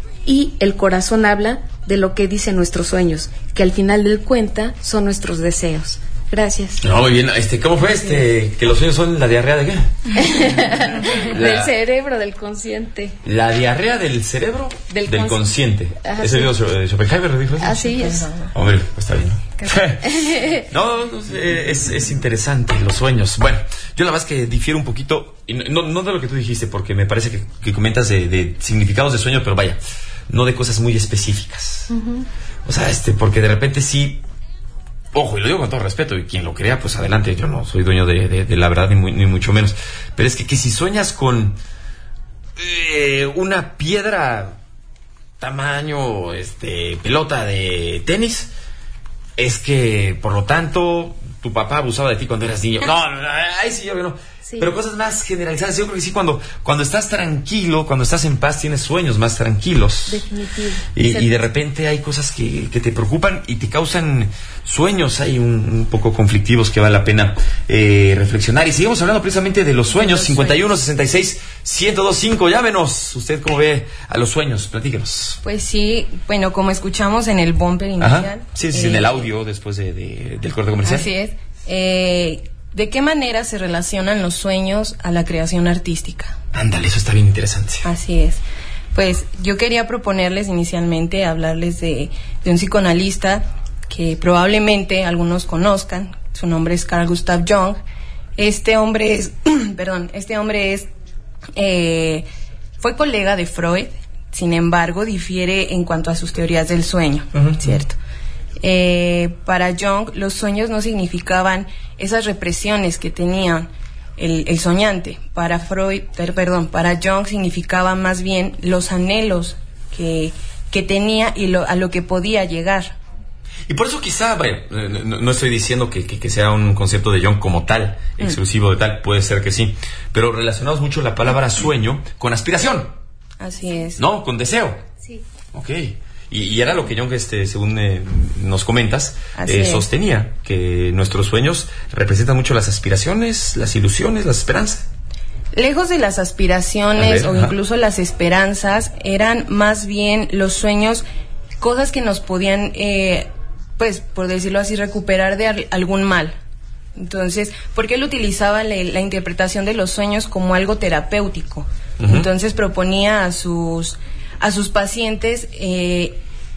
y el corazón habla de lo que dicen nuestros sueños, que al final del cuenta son nuestros deseos. Gracias. No, muy bien. Este, ¿cómo fue este? ¿Que los sueños son la diarrea de qué? Del La- cerebro, del consciente. La diarrea del cerebro Del del, cons- consciente. Ajá, ¿Ese sí. dijo Scho- Schopenhauer dijo eso? Así es. Hombre, pues está bien. No, no, sé, es, es interesante los sueños. Bueno, yo la verdad es que difiero un poquito, y no, no de lo que tú dijiste, porque me parece que, que comentas de, de significados de sueño, pero vaya, no de cosas muy específicas. O sea, este, porque de repente sí, ojo, y lo digo con todo respeto, y quien lo crea, pues adelante, yo no soy dueño de, de, de la verdad, ni, muy- ni mucho menos. Pero es que, que si sueñas con eh, una piedra tamaño, este, pelota de tenis, es que, por lo tanto, tu papá abusaba de ti cuando eras niño. No, no, no, ahí sí yo que no. Sí. Pero cosas más generalizadas, yo creo que sí, cuando, cuando estás tranquilo, cuando estás en paz, tienes sueños más tranquilos. Definitivo. Y, Se- y de repente hay cosas que, que te preocupan y te causan sueños ahí un, un poco conflictivos que vale la pena eh, reflexionar. Y seguimos hablando precisamente de los sueños. los cincuenta y uno, sesenta y seis, ciento dos, cinco. Llámenos. ¿Usted cómo ve a los sueños? Platíquenos. Pues sí, bueno, como escuchamos en el bumper Ajá. inicial. Sí, sí, eh, en el audio después de, de- del corte comercial. Así es. Eh, ¿de qué manera se relacionan los sueños a la creación artística? Ándale, eso está bien interesante. Así es. Pues yo quería proponerles inicialmente hablarles de, de un psicoanalista que probablemente algunos conozcan. Su nombre es Carl Gustav Jung. Este hombre es, perdón, este hombre es, eh, fue colega de Freud, sin embargo difiere en cuanto a sus teorías del sueño, uh-huh. ¿cierto? Eh, para Jung los sueños no significaban esas represiones que tenían el, el soñante. Para Freud, per, perdón, para Jung significaban más bien los anhelos que, que tenía y lo, a lo que podía llegar. Y por eso quizá, vaya, no, no estoy diciendo que, que, que sea un concepto de Jung como tal, mm. exclusivo de tal, puede ser que sí, pero relacionamos mucho la palabra sueño con aspiración. Así es. ¿No? Con deseo. Sí. Ok. Y, y era lo que Jung, este, según eh, nos comentas, eh, sostenía, que nuestros sueños representan mucho las aspiraciones, las ilusiones, las esperanzas. Lejos de las aspiraciones ver, o ajá. incluso las esperanzas, eran más bien los sueños, cosas que nos podían... Eh, pues, por decirlo así, recuperar de al, algún mal. Entonces, porque él utilizaba la, la interpretación de los sueños como algo terapéutico. Uh-huh. Entonces proponía a sus a sus pacientes eh,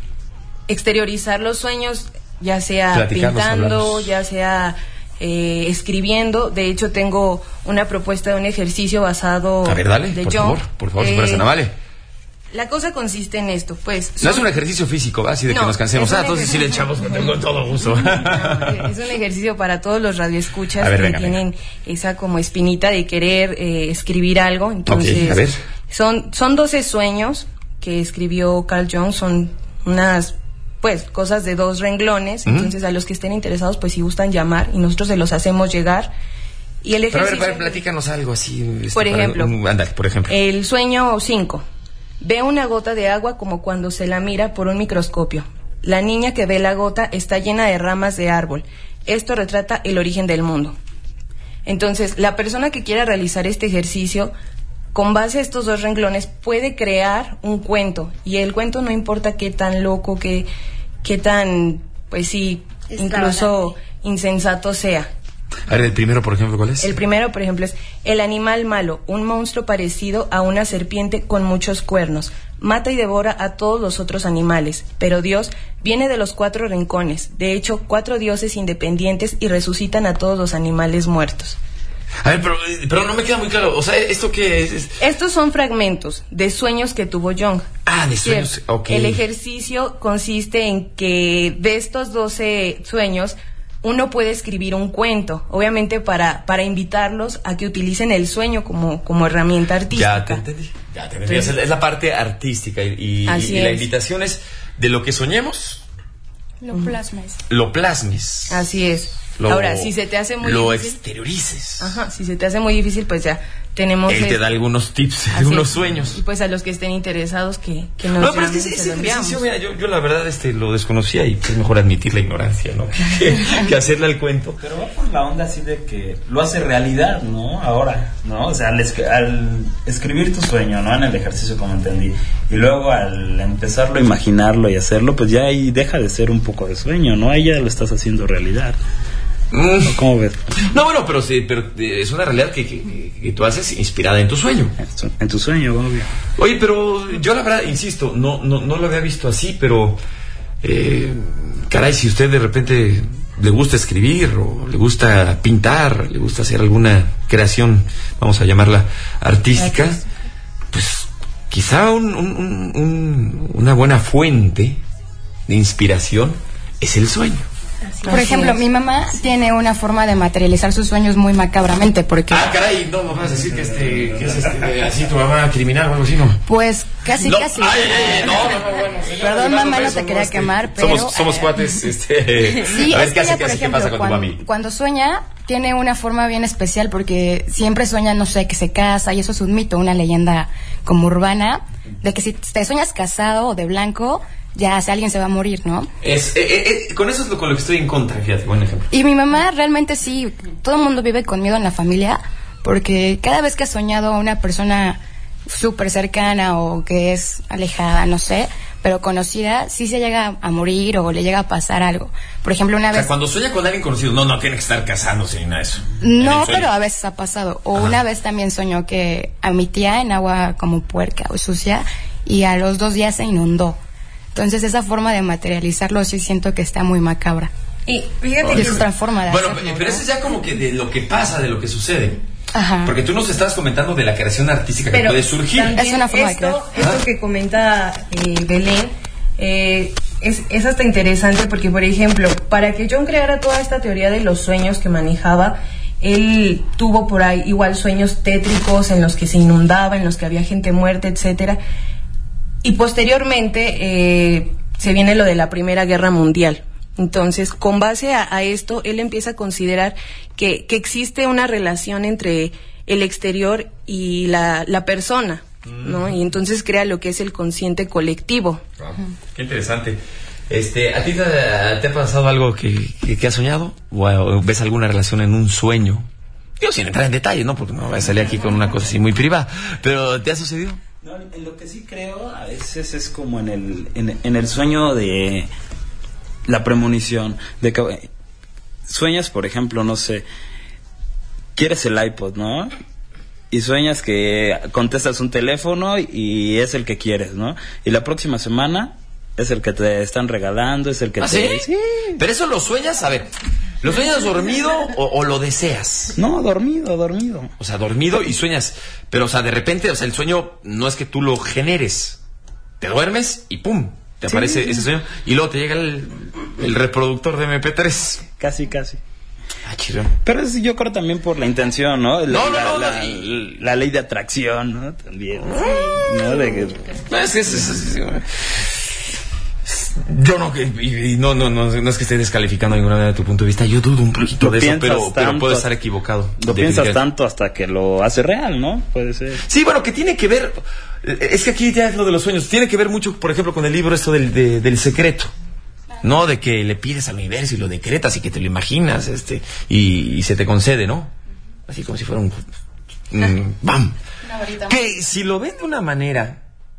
exteriorizar los sueños, ya sea pintando, hablamos. ya sea eh, escribiendo. De hecho, tengo una propuesta de un ejercicio basado a ver, dale, de por Jung. favor, por favor, si fueras tan amable. La cosa consiste en esto, pues... Son... No es un ejercicio físico, ¿va? Así de no, que nos cansemos. Ah, entonces sí le echamos con todo gusto. No, es un ejercicio para todos los radioescuchas ver, que venga, tienen venga. esa como espinita de querer eh, escribir algo. Entonces, okay, a ver. Son, son doce sueños que escribió Carl Jung, son unas... pues, cosas de dos renglones. Uh-huh. Entonces, a los que estén interesados, pues, si gustan llamar y nosotros se los hacemos llegar. Y el ejercicio... Pero a ver, a ver, platícanos algo así. Este, por ejemplo... Un, ándale, por ejemplo. El sueño cinco. Ve una gota de agua como cuando se la mira por un microscopio. La niña que ve la gota está llena de ramas de árbol. Esto retrata el origen del mundo. Entonces, la persona que quiera realizar este ejercicio, con base a estos dos renglones, puede crear un cuento. Y el cuento no importa qué tan loco, qué, qué tan, pues sí, incluso insensato sea. A ver, el primero, por ejemplo, ¿cuál es? El primero, por ejemplo, es el animal malo, un monstruo parecido a una serpiente con muchos cuernos. Mata y devora a todos los otros animales, pero Dios viene de los cuatro rincones. De hecho, cuatro dioses independientes y resucitan a todos los animales muertos. A ver, pero, pero no me queda muy claro. O sea, ¿esto qué es? Estos son fragmentos de sueños que tuvo Jung. Ah, de sueños, ok. El ejercicio consiste en que de estos doce sueños... uno puede escribir un cuento, obviamente para, para invitarlos a que utilicen el sueño como, como herramienta artística. Ya te entendí, ya te entendí. Entonces, es la parte artística y, y, y la invitación es de lo que soñemos. Lo plasmes. Lo plasmes. Así es. Lo, Ahora, si se te hace muy lo difícil... Lo exteriorices. Ajá, si se te hace muy difícil, pues ya tenemos... Él te da algunos tips, algunos sueños. Y pues a los que estén interesados que, que nos No, pero es que llamen, ese, se ese lo ejercicio, mira, yo, yo la verdad este, lo desconocía y es mejor admitir la ignorancia, ¿no? que, que hacerle al cuento. Pero va por la onda así de que lo hace realidad, ¿no? Ahora, ¿no? O sea, al, es, al escribir tu sueño, ¿no? En el ejercicio, como entendí. Y luego al empezarlo a imaginarlo y hacerlo, pues ya ahí deja de ser un poco de sueño, ¿no? Ahí ya lo estás haciendo realidad. ¿Cómo ves? No, bueno, pero sí, pero es una realidad que, que, que tú haces inspirada en tu sueño. En tu sueño, obvio. Oye, pero yo la verdad, insisto, no, no, no lo había visto así, pero eh, caray, si usted de repente le gusta escribir o le gusta pintar, le gusta hacer alguna creación, vamos a llamarla artística, pues quizá un, un, un, una buena fuente de inspiración es el sueño. Por ejemplo, mi mamá tiene una forma de materializar sus sueños muy macabramente porque... Ah, caray, no, no vas a decir que este, que es este, así tu mamá criminal o algo así, ¿no? Pues casi, no, casi. Ay, ay, no, no, no, bueno. Señor, Perdón, no, mamá, no, eso, te quería este, quemar, pero... Somos, somos cuates, este... Sí, a ver, es ¿qué que hace, ella, qué por hace, ejemplo, qué pasa con cuando, tu mami? cuando sueña, tiene una forma bien especial porque siempre sueña, no sé, que se casa, y eso es un mito, una leyenda como urbana, de que si te sueñas casado o de blanco... ya si alguien se va a morir, ¿no? Es, eh, eh, con eso es lo, con lo que estoy en contra, fíjate, buen ejemplo. Y mi mamá realmente sí, todo el mundo vive con miedo en la familia, porque cada vez que ha soñado a una persona súper cercana o que es alejada, no sé, pero conocida, sí se llega a morir o le llega a pasar algo. Por ejemplo, una O sea, vez... cuando sueña con alguien conocido, no, no tiene que estar casándose ni nada de eso. No, pero a veces ha pasado. O Ajá. una vez también soñó que a mi tía en agua como puerca o sucia y a los dos días se inundó. Entonces esa forma de materializarlo sí siento que está muy macabra. Y fíjate oh, que es otra forma de Bueno, hacerlo, pero ¿no? eso es ya como que de lo que pasa, de lo que sucede. Ajá. Porque tú nos estabas comentando de la creación artística pero que puede surgir. Es una forma esto, de crear. Esto que comenta eh, Belén eh, es, es hasta interesante porque, por ejemplo, para que Jung creara toda esta teoría de los sueños que manejaba, él tuvo por ahí igual sueños tétricos en los que se inundaba, en los que había gente muerta, etcétera. Y posteriormente eh, se viene lo de la Primera Guerra Mundial. Entonces, con base a, a esto, él empieza a considerar que, que existe una relación entre el exterior y la, la persona, ¿no? Y entonces crea lo que es el consciente colectivo. Wow. Qué interesante. Este, ¿a ti te, te ha pasado algo que, que, que has soñado? ¿O ves alguna relación en un sueño? Yo sin entrar en detalle, ¿no? Porque no voy a salir aquí con una cosa así muy privada. ¿Pero te ha sucedido? No, en lo que sí creo a veces es como en el, en, en el sueño de la premonición, de que sueñas, por ejemplo, no sé, quieres el iPod, ¿no? Y sueñas que contestas un teléfono y es el que quieres, ¿no? Y la próxima semana es el que te están regalando, es el que ¿Ah, te... sí? Sí. ¿Pero eso lo sueñas? A ver, ¿lo sueñas dormido o, o lo deseas? No, dormido, dormido. O sea, dormido y sueñas, pero o sea, de repente, o sea, el sueño no es que tú lo generes. Te duermes y ¡pum! Te sí. aparece ese sueño y luego te llega el, el reproductor de eme pe tres. Casi, casi. Ah, chido. Pero es, yo creo también por la intención, ¿no? La, no, no, la, no, la, no. La, la ley de atracción, ¿no? También. ¿No? De que... No, es que es, es, es, es, yo no, y, y no, no, no, no es que esté descalificando ninguna manera de tu punto de vista. Yo dudo un poquito de eso, pero, pero puedo estar equivocado. Lo piensas tanto hasta que lo hace real, ¿no? Puede ser. Sí, bueno, que tiene que ver. Es que aquí ya es lo de los sueños. Tiene que ver mucho, por ejemplo, con el libro esto del, de, del secreto. No, de que le pides al universo y lo decretas y que te lo imaginas, este, y, y se te concede, ¿no? Así como si fuera un, un ¡bam! Que si lo ven de una manera,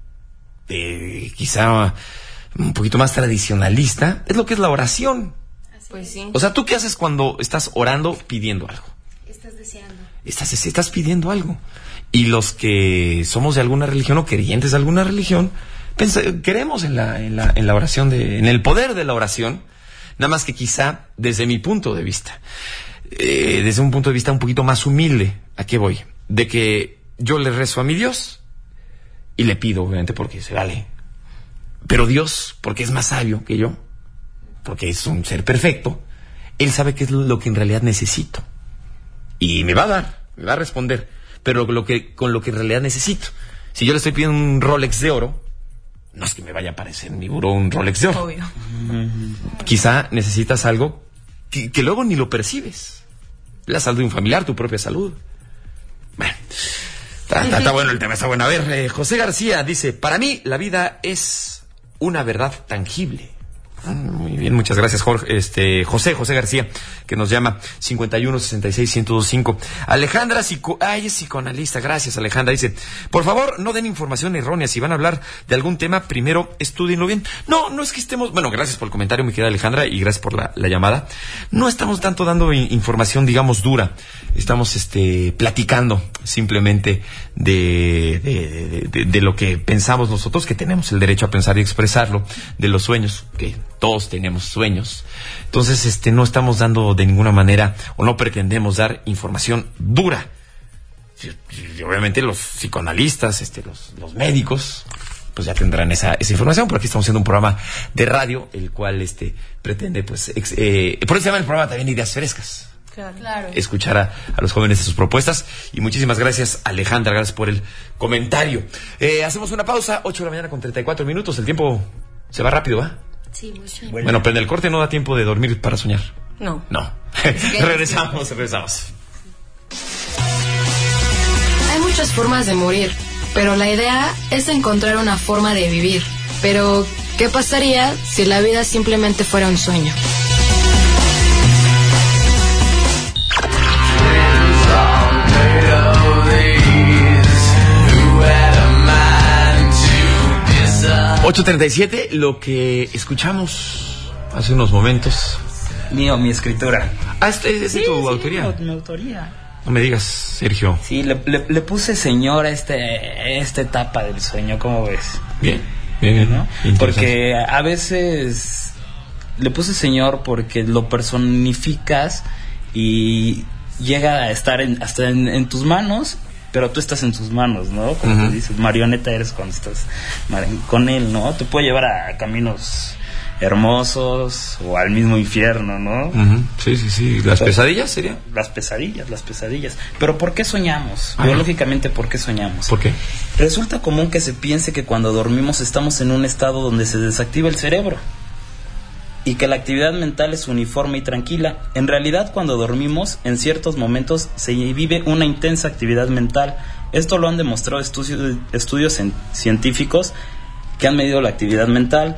eh, quizá un poquito más tradicionalista, es lo que es la oración. Pues sí. O sea, ¿tú qué haces cuando estás orando pidiendo algo? Estás deseando. Estás, estás pidiendo algo. Y los que somos de alguna religión o creyentes de alguna religión, pensa, queremos en la, en la, en la oración, de, en el poder de la oración, nada más que quizá desde mi punto de vista, eh, desde un punto de vista un poquito más humilde, ¿a qué voy? De que yo le rezo a mi Dios y le pido, obviamente, porque se vale. Pero Dios, porque es más sabio que yo, porque es un ser perfecto, Él sabe qué es lo que en realidad necesito. Y me va a dar, me va a responder, pero lo que, con lo que en realidad necesito. Si yo le estoy pidiendo un Rolex de oro, no es que me vaya a aparecer en mi buró un Rolex de oro. Obvio. Quizá necesitas algo que, que luego ni lo percibes. La salud de un familiar, tu propia salud. Bueno, está, está, está bueno el tema, está bueno. A ver, eh, José García dice, para mí la vida es una verdad tangible. Ah, muy bien, muchas gracias, Jorge, este, José, José García, que nos llama cincuenta y uno sesenta y seis ciento veinticinco. Alejandra, psico, ay, es psicoanalista, gracias, Alejandra, dice, por favor, no den información errónea, si van a hablar de algún tema, primero estudienlo bien. No, no es que estemos, bueno, gracias por el comentario, mi querida Alejandra, y gracias por la, la llamada. No estamos tanto dando in, información, digamos, dura, estamos, este, platicando simplemente de, de, de, de, de lo que pensamos nosotros, que tenemos el derecho a pensar y expresarlo, de los sueños, que todos tenemos sueños. Entonces, este, no estamos dando de ninguna manera, o no pretendemos dar información dura. Y, y, obviamente los psicoanalistas, este, los, los médicos, pues ya tendrán esa, esa información, pero aquí estamos haciendo un programa de radio, el cual, este, pretende, pues, ex, eh, por eso se llama el programa también Ideas Frescas. Claro. Escuchar a, a los jóvenes de sus propuestas. Y muchísimas gracias, Alejandra, gracias por el comentario. Eh, hacemos una pausa, ocho de la mañana con treinta y cuatro minutos. El tiempo se va rápido, ¿va? Sí, mucho. Bueno, bueno, pero en el corte no da tiempo de dormir para soñar. No. No. regresamos, regresamos. Hay muchas formas de morir, pero la idea es encontrar una forma de vivir. Pero, ¿qué pasaría si la vida simplemente fuera un sueño? ocho treinta y siete, lo que escuchamos hace unos momentos. Mío, mi escritura. Ah, ¿es, es sí, de tu sí, autoría? Mi, mi autoría. No me digas, Sergio. Sí, le, le, le puse señor a este, esta etapa del sueño, ¿cómo ves? Bien, bien, bien. ¿No? Porque a veces le puse señor porque lo personificas y llega a estar en, hasta en, en tus manos, pero tú estás en tus manos, ¿no? Como uh-huh. te dices, marioneta eres cuando estás con él, ¿no? Te puede llevar a caminos hermosos o al mismo infierno, ¿no? Uh-huh. Sí, sí, sí. ¿Las pero, pesadillas serían? Las pesadillas, las pesadillas. Pero ¿por qué soñamos? Ay. Biológicamente, ¿por qué soñamos? ¿Por qué? Resulta común que se piense que cuando dormimos estamos en un estado donde se desactiva el cerebro y que la actividad mental es uniforme y tranquila. En realidad, cuando dormimos, en ciertos momentos se vive una intensa actividad mental. Esto lo han demostrado estudios, estudios científicos que han medido la actividad mental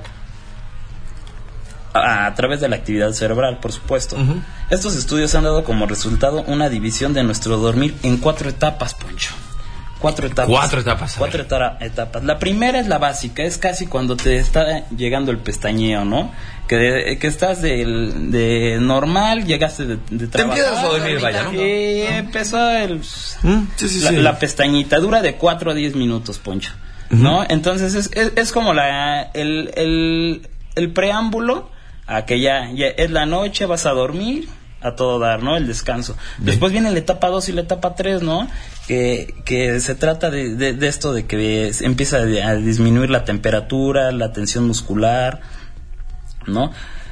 a, a través de la actividad cerebral, por supuesto. Uh-huh. Estos estudios han dado como resultado una división de nuestro dormir en cuatro etapas, Poncho. Cuatro etapas. Cuatro etapas. Cuatro eta- etapas. La primera es la básica, es casi cuando te está llegando el pestañeo, ¿no? Que, de, que estás de, de normal, llegaste de, de trabajar. Te empiezas a dormir, vaya, ¿no? Y ¿no? empezó el, ¿Mm? sí, sí, la, sí. la pestañita, dura de cuatro a diez minutos, Poncho, uh-huh. ¿no? Entonces es, es, es como la el, el, el preámbulo a que ya, ya es la noche, vas a dormir, a todo dar, ¿no? El descanso. Bien. Después viene la etapa dos y la etapa tres, ¿no? Que, que se trata de, de, de esto de que empieza a disminuir la temperatura, la tensión muscular, ¿no?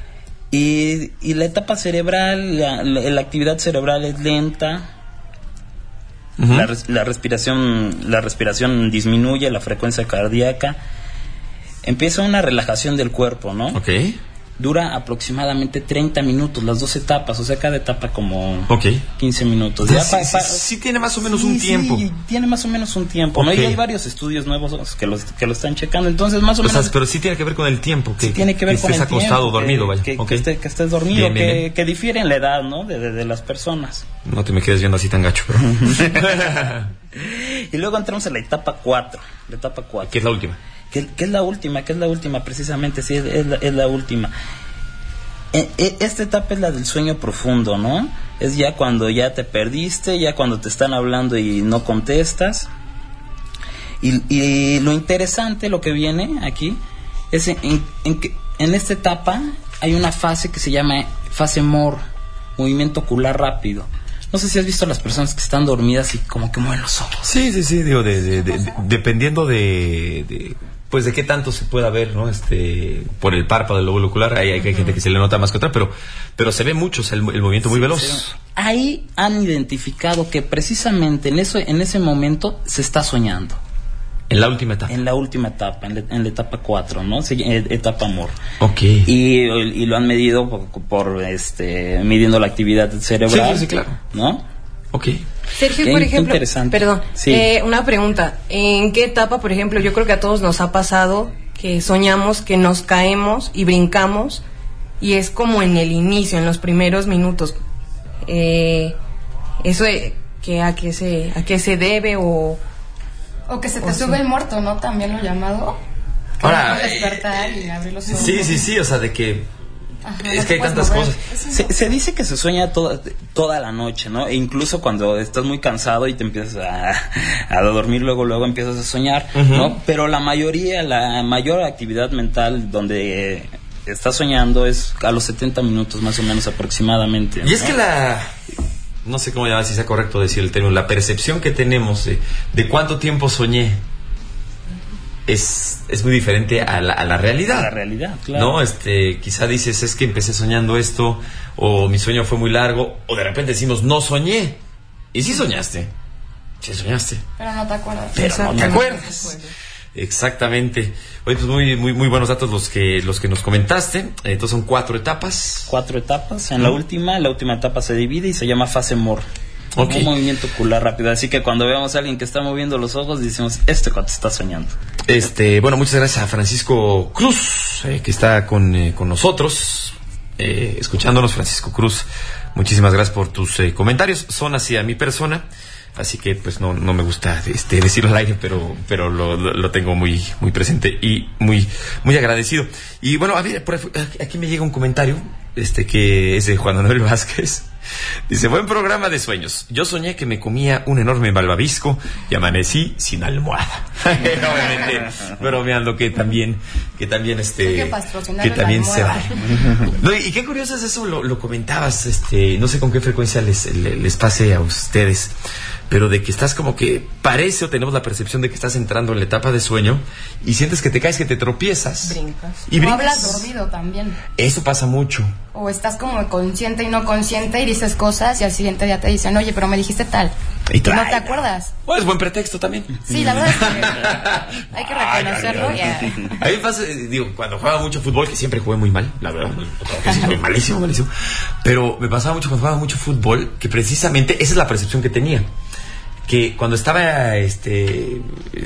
Y, y la etapa cerebral, la, la, la actividad cerebral es lenta, uh-huh. la, la respiración, la respiración disminuye, la frecuencia cardíaca, empieza una relajación del cuerpo, ¿no? Okay. Dura aproximadamente treinta minutos, las dos etapas, o sea, cada etapa como okay. quince minutos. Ya, sí, pa, pa, sí, sí tiene más o menos sí, un tiempo. Sí, tiene más o menos un tiempo, okay. ¿no? Y hay varios estudios nuevos que, los, que lo están checando, entonces más o, o menos... Sea, pero sí tiene que ver con el tiempo, que, sí tiene que ver que con estés el acostado, tiempo, dormido, que, vaya. Que, okay. que, esté, que estés dormido, bien, bien, que, bien. que difiere en la edad, ¿no? De, de, de las personas. No te me quedes viendo así tan gacho, pero... Y luego entramos en la etapa cuatro, la etapa cuatro. ¿Qué es la última? ¿Qué, qué es la última? ¿Qué es la última? Precisamente, sí, es, es, la, es la última. Esta etapa es la del sueño profundo, ¿no? Es ya cuando ya te perdiste, ya cuando te están hablando y no contestas. Y, y lo interesante, lo que viene aquí, es en, en, en que en esta etapa hay una fase que se llama fase M O R, movimiento ocular rápido. No sé si has visto a las personas que están dormidas y como que mueven los ojos. Sí, sí, sí, digo, de, de, de, de, dependiendo de... de... pues de qué tanto se pueda ver, ¿no? Este, por el párpado del lóbulo ocular, hay, hay uh-huh. gente que se le nota más que otra, pero, pero se ve mucho, o sea, el, el movimiento muy veloz. Sí, ahí han identificado que precisamente en eso, en ese momento se está soñando. En la última etapa. En la última etapa, en la, en la etapa cuatro, ¿no? Se, etapa M O R. Ok. Y, y lo han medido por, por este, midiendo la actividad cerebral. Sí, sí, sí, claro. ¿No? Ok. Sergio, Qué por ejemplo, interesante. perdón, sí. eh, una pregunta, ¿en qué etapa, por ejemplo, yo creo que a todos nos ha pasado que soñamos, que nos caemos y brincamos y es como en el inicio, en los primeros minutos, eh, eso eh, que a qué se a qué se debe o o que se te o sube sí. el muerto, ¿no? También lo llamado. Ahora, despertar y abrir los ojos. Sí, sí, sí, o sea, de que Ajá, es no que hay tantas mover. cosas. Se, se dice que se sueña toda, toda la noche, ¿no? E incluso cuando estás muy cansado y te empiezas a, a dormir, luego luego empiezas a soñar, uh-huh. ¿no? Pero la mayoría, la mayor actividad mental donde estás soñando es a los setenta minutos más o menos aproximadamente, ¿no? Y es que la... no sé cómo llamar, si sea correcto decir el término, la percepción que tenemos de, de cuánto tiempo soñé es, es muy diferente a la, a la realidad. A la realidad, claro. No, este, quizá dices, es que empecé soñando esto, o mi sueño fue muy largo, o de repente decimos, no soñé. Y sí soñaste. Sí soñaste. Pero no te acuerdas. Pero no te acuerdas. Exactamente. Oye, pues muy, muy, muy buenos datos los que, los que nos comentaste. Entonces son cuatro etapas. Cuatro etapas. En ¿Mm? la última, la última etapa se divide y se llama fase M O R. Okay. Un movimiento ocular rápido. Así que cuando vemos a alguien que está moviendo los ojos, decimos, este cuate está soñando. Este, bueno, muchas gracias a Francisco Cruz, eh, que está con, eh, con nosotros, eh, escuchándonos. Francisco Cruz, muchísimas gracias por tus eh, comentarios. Son hacia mi persona. así que pues no, no me gusta este, decirlo al aire, pero, pero lo, lo tengo muy, muy presente y muy, muy agradecido. Y bueno, a ver, por aquí me llega un comentario, este que es de Juan Manuel Vázquez. Dice, buen programa de sueños. Yo soñé que me comía un enorme malvavisco y amanecí sin almohada. Obviamente, bromeando que también, que también este, que también se va. No, y qué curioso es eso, lo, lo comentabas, este, no sé con qué frecuencia les, les, les pase a ustedes, pero de que estás como que parece o tenemos la percepción de que estás entrando en la etapa de sueño y sientes que te caes, que te tropiezas. Brincas. Y brincas. brincas. O hablas dormido también. Eso pasa mucho. O estás como consciente y no consciente y dices cosas y al siguiente día te dicen, oye, pero me dijiste tal. Y, y no te acuerdas. Bueno, es buen pretexto también. Sí, la verdad es que hay que reconocerlo. Ay, ay, ay. A mí me pasa, digo, cuando jugaba mucho fútbol, que siempre jugué muy mal, la verdad, sí, malísimo, malísimo. Pero me pasaba mucho cuando jugaba mucho fútbol, que precisamente esa es la percepción que tenía. Que cuando estaba este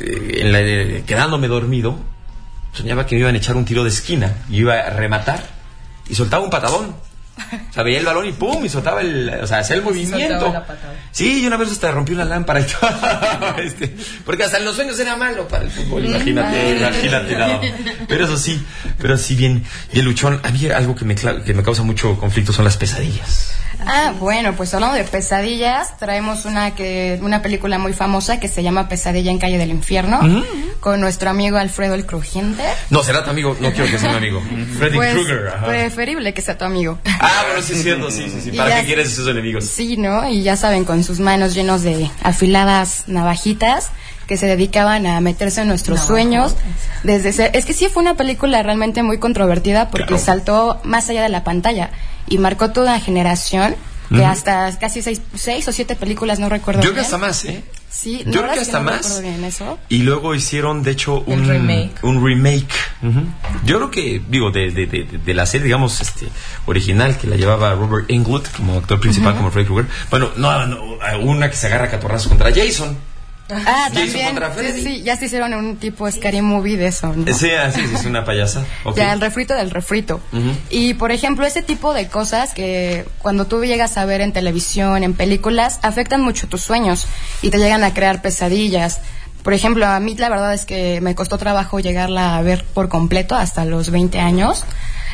en la, quedándome dormido, soñaba que me iban a echar un tiro de esquina y iba a rematar y soltaba un patadón. O sea, veía el balón y pum, y soltaba el, o sea, hacía el movimiento. Sí, y una vez hasta rompí una lámpara y todo. Este, porque hasta en los sueños era malo para el fútbol, imagínate, imagínate, no. Pero eso sí, pero sí bien, bien luchón. A mí algo que me, que me causa mucho conflicto son las pesadillas. Ah, bueno, pues hablando de pesadillas, traemos una que una película muy famosa que se llama Pesadilla en Calle del Infierno, uh-huh. con nuestro amigo Alfredo el Crujiente. No, será tu amigo, no quiero que sea mi amigo. Freddy pues, Krueger. Ajá. Preferible que sea tu amigo. Ah, bueno, sí es cierto, sí, sí, sí. ¿Para qué quieres esos enemigos? Sí, ¿no? Y ya saben, con sus manos llenos de afiladas navajitas que se dedicaban a meterse en nuestros no, sueños. Desde ser, es que sí fue una película realmente muy controvertida porque claro. saltó más allá de la pantalla y marcó toda una generación que uh-huh. hasta casi seis, seis o siete películas, no recuerdo Yo bien. creo que hasta más, ¿eh? Sí, yo no, creo que hasta no más. Bien eso. Y luego hicieron, de hecho, un El remake. Un remake. Uh-huh. Yo creo que, digo, de, de, de, de la serie, digamos, este, original, que la llevaba Robert Englund como actor principal, uh-huh. como Freddy Krueger. Bueno, no, no, una que se agarra a catorrazos contra Jason. Ah, también, sí, sí, ya se hicieron un tipo Scary Movie de eso, ¿no? Sí, así es una payasa. Okay. Ya, el refrito del refrito. Uh-huh. Y, por ejemplo, ese tipo de cosas que cuando tú llegas a ver en televisión, en películas, afectan mucho tus sueños y te llegan a crear pesadillas. Por ejemplo, a mí la verdad es que me costó trabajo llegarla a ver por completo hasta los veinte años.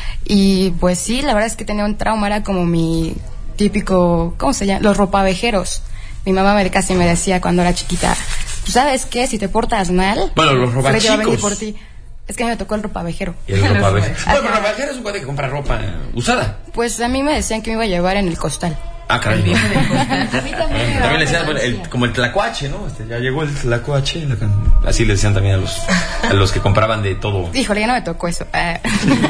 Y, pues sí, la verdad es que tenía un trauma, era como mi típico, ¿cómo se llama? Los ropavejeros. Mi mamá me casi me decía cuando era chiquita, ¿sabes qué? Si te portas mal, bueno, los ropachicos. Freddy va a venir por ti. Es que a mí me tocó el ropavejero. ¿Y el ropavejero? Bueno, el ropavejero es un cuate que compra ropa usada. Pues a mí me decían que me iba a llevar en el costal. Ah, caray. A mí también. También le decían, bueno, el, como el tlacuache, ¿no? Este, ya llegó el tlacuache. La, así le decían también a los, a los que compraban de todo. Híjole, ya no me tocó eso. Ah.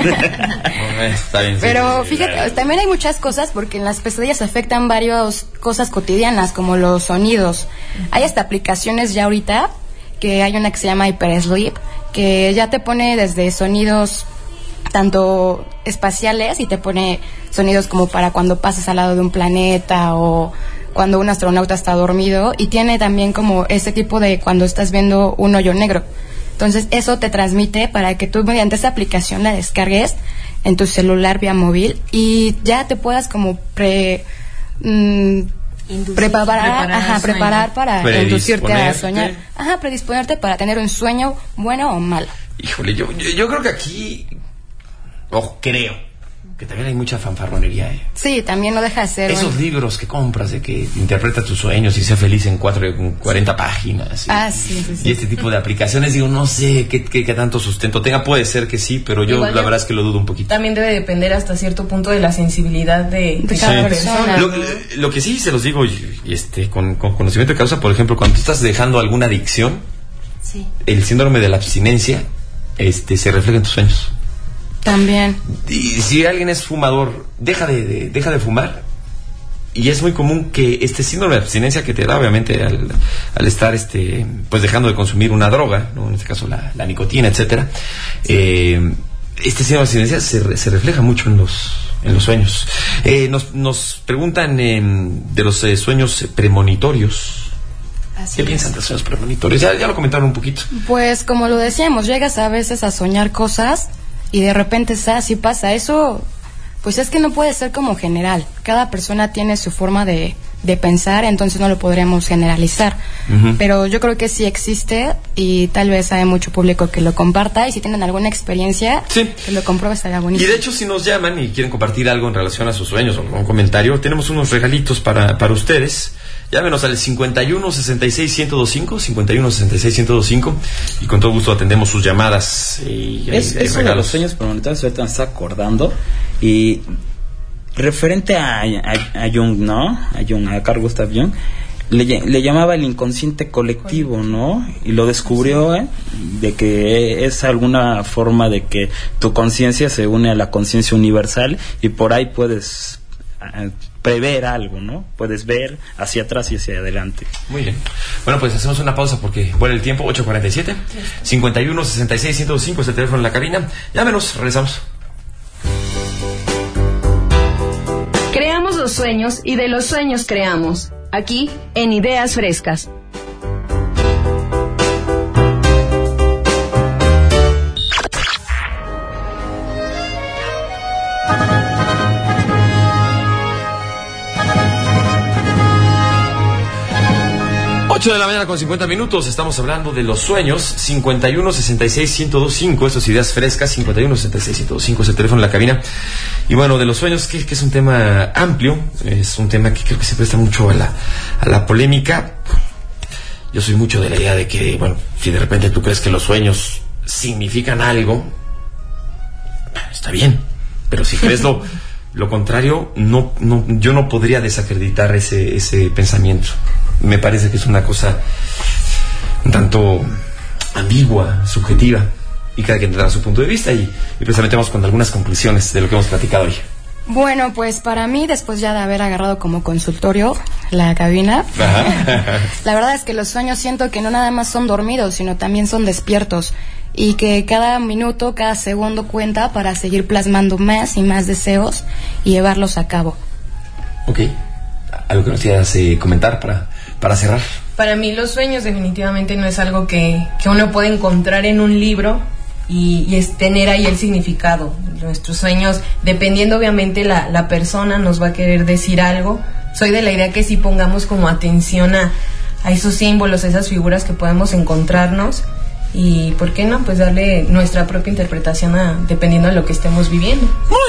Está bien. Pero sí, sí, fíjate, sí. También hay muchas cosas porque en las pesadillas afectan varias cosas cotidianas, como los sonidos. Hay hasta aplicaciones ya ahorita, que hay una que se llama Hyper Sleep, que ya te pone desde sonidos tanto espaciales y te pone sonidos como para cuando pases al lado de un planeta o cuando un astronauta está dormido, y tiene también como ese tipo de cuando estás viendo un hoyo negro. Entonces eso te transmite para que tú mediante esa aplicación la descargues en tu celular vía móvil y ya te puedas como pre mmm, preparar, preparar, ajá, preparar para inducirte a soñar, ajá, predisponerte para tener un sueño bueno o malo. Híjole, yo, yo, yo creo que aquí Ojo, creo que también hay mucha fanfarronería, ¿eh? Sí, también no deja de ser. Esos un... libros que compras de que interpreta tus sueños y sea feliz en cuatro, en cuarenta páginas. Y, ah, sí, sí, sí. Y este tipo de aplicaciones, digo, no sé qué, qué, qué tanto sustento tenga. Puede ser que sí, pero yo Igual la yo, verdad es que lo dudo un poquito. También debe depender hasta cierto punto de la sensibilidad de, de cada sí. persona. Lo, lo que sí se los digo, y, y este, con, con conocimiento de causa, por ejemplo, cuando tú estás dejando alguna adicción, sí. el síndrome de la abstinencia, este, se refleja en tus sueños. También. Y si alguien es fumador, deja de, de, deja de fumar. Y es muy común que este síndrome de abstinencia que te da, obviamente, al, al estar este, pues dejando de consumir una droga, ¿no? En este caso la, la nicotina, etcétera, eh, este síndrome de abstinencia se, se refleja mucho en los, en los sueños. Eh, nos, nos preguntan eh, de los eh, sueños premonitorios. Así ¿Qué es. piensan de los sueños premonitorios? Ya, ya lo comentaron un poquito. Pues como lo decíamos, llegas a veces a soñar cosas y de repente así pasa. Eso Pues es que no puede ser como general. Cada persona tiene su forma de, de pensar, entonces no lo podríamos generalizar. Uh-huh. Pero yo creo que sí existe y tal vez hay mucho público que lo comparta, y si tienen alguna experiencia, sí, que lo compruebe, estaría buenísimo. Y de hecho, si nos llaman y quieren compartir algo en relación a sus sueños o un comentario, tenemos unos regalitos para, para ustedes. Llámenos al cincuenta y uno sesenta y seis ciento veinticinco, cincuenta y uno sesenta y seis ciento veinticinco, y con todo gusto atendemos sus llamadas. Y, es y, eso de los sueños premonitorios, ahorita me está acordando, y referente a, a, a Jung, ¿no? A Jung, a Carl Gustav Jung, le, le llamaba el inconsciente colectivo, ¿no? Y lo descubrió, ¿eh? De que es alguna forma de que tu conciencia se une a la conciencia universal, y por ahí puedes uh, prever algo, ¿no? Puedes ver hacia atrás y hacia adelante. Muy bien. Bueno, pues hacemos una pausa porque vuela el tiempo. Ocho cuarenta y siete, cincuenta y uno sesenta y seis ciento cinco es el teléfono en la cabina. Llámenos, regresamos. Creamos los sueños y de los sueños creamos. Aquí en Ideas Frescas. ocho de la mañana con cincuenta minutos, estamos hablando de los sueños. Cincuenta y uno sesenta y seis ciento veinticinco, eso es Ideas Frescas. Cincuenta y uno sesenta y seis ciento veinticinco es el teléfono en la cabina. Y bueno, de los sueños, que, que es un tema amplio, es un tema que creo que se presta mucho a la, a la polémica. Yo soy mucho de la idea de que, bueno, si de repente tú crees que los sueños significan algo, está bien, pero si crees lo, lo contrario, no, no, yo no podría desacreditar ese, ese pensamiento. Me parece que es una cosa un tanto ambigua, subjetiva, y cada quien tendrá su punto de vista, y, y precisamente vamos con algunas conclusiones de lo que hemos platicado hoy. Bueno, pues para mí, después ya de haber agarrado como consultorio la cabina, la verdad es que los sueños siento que no nada más son dormidos, sino también son despiertos, y que cada minuto, cada segundo cuenta para seguir plasmando más y más deseos y llevarlos a cabo. Ok. ¿Algo que nos quieras eh, comentar para, para cerrar? Para mí los sueños definitivamente no es algo que, que uno puede encontrar en un libro y, y es tener ahí el significado. Nuestros sueños, dependiendo obviamente la, la persona, nos va a querer decir algo. Soy de la idea que sí pongamos como atención a, a esos símbolos, a esas figuras que podemos encontrarnos, y ¿por qué no? Pues darle nuestra propia interpretación a, dependiendo de lo que estemos viviendo.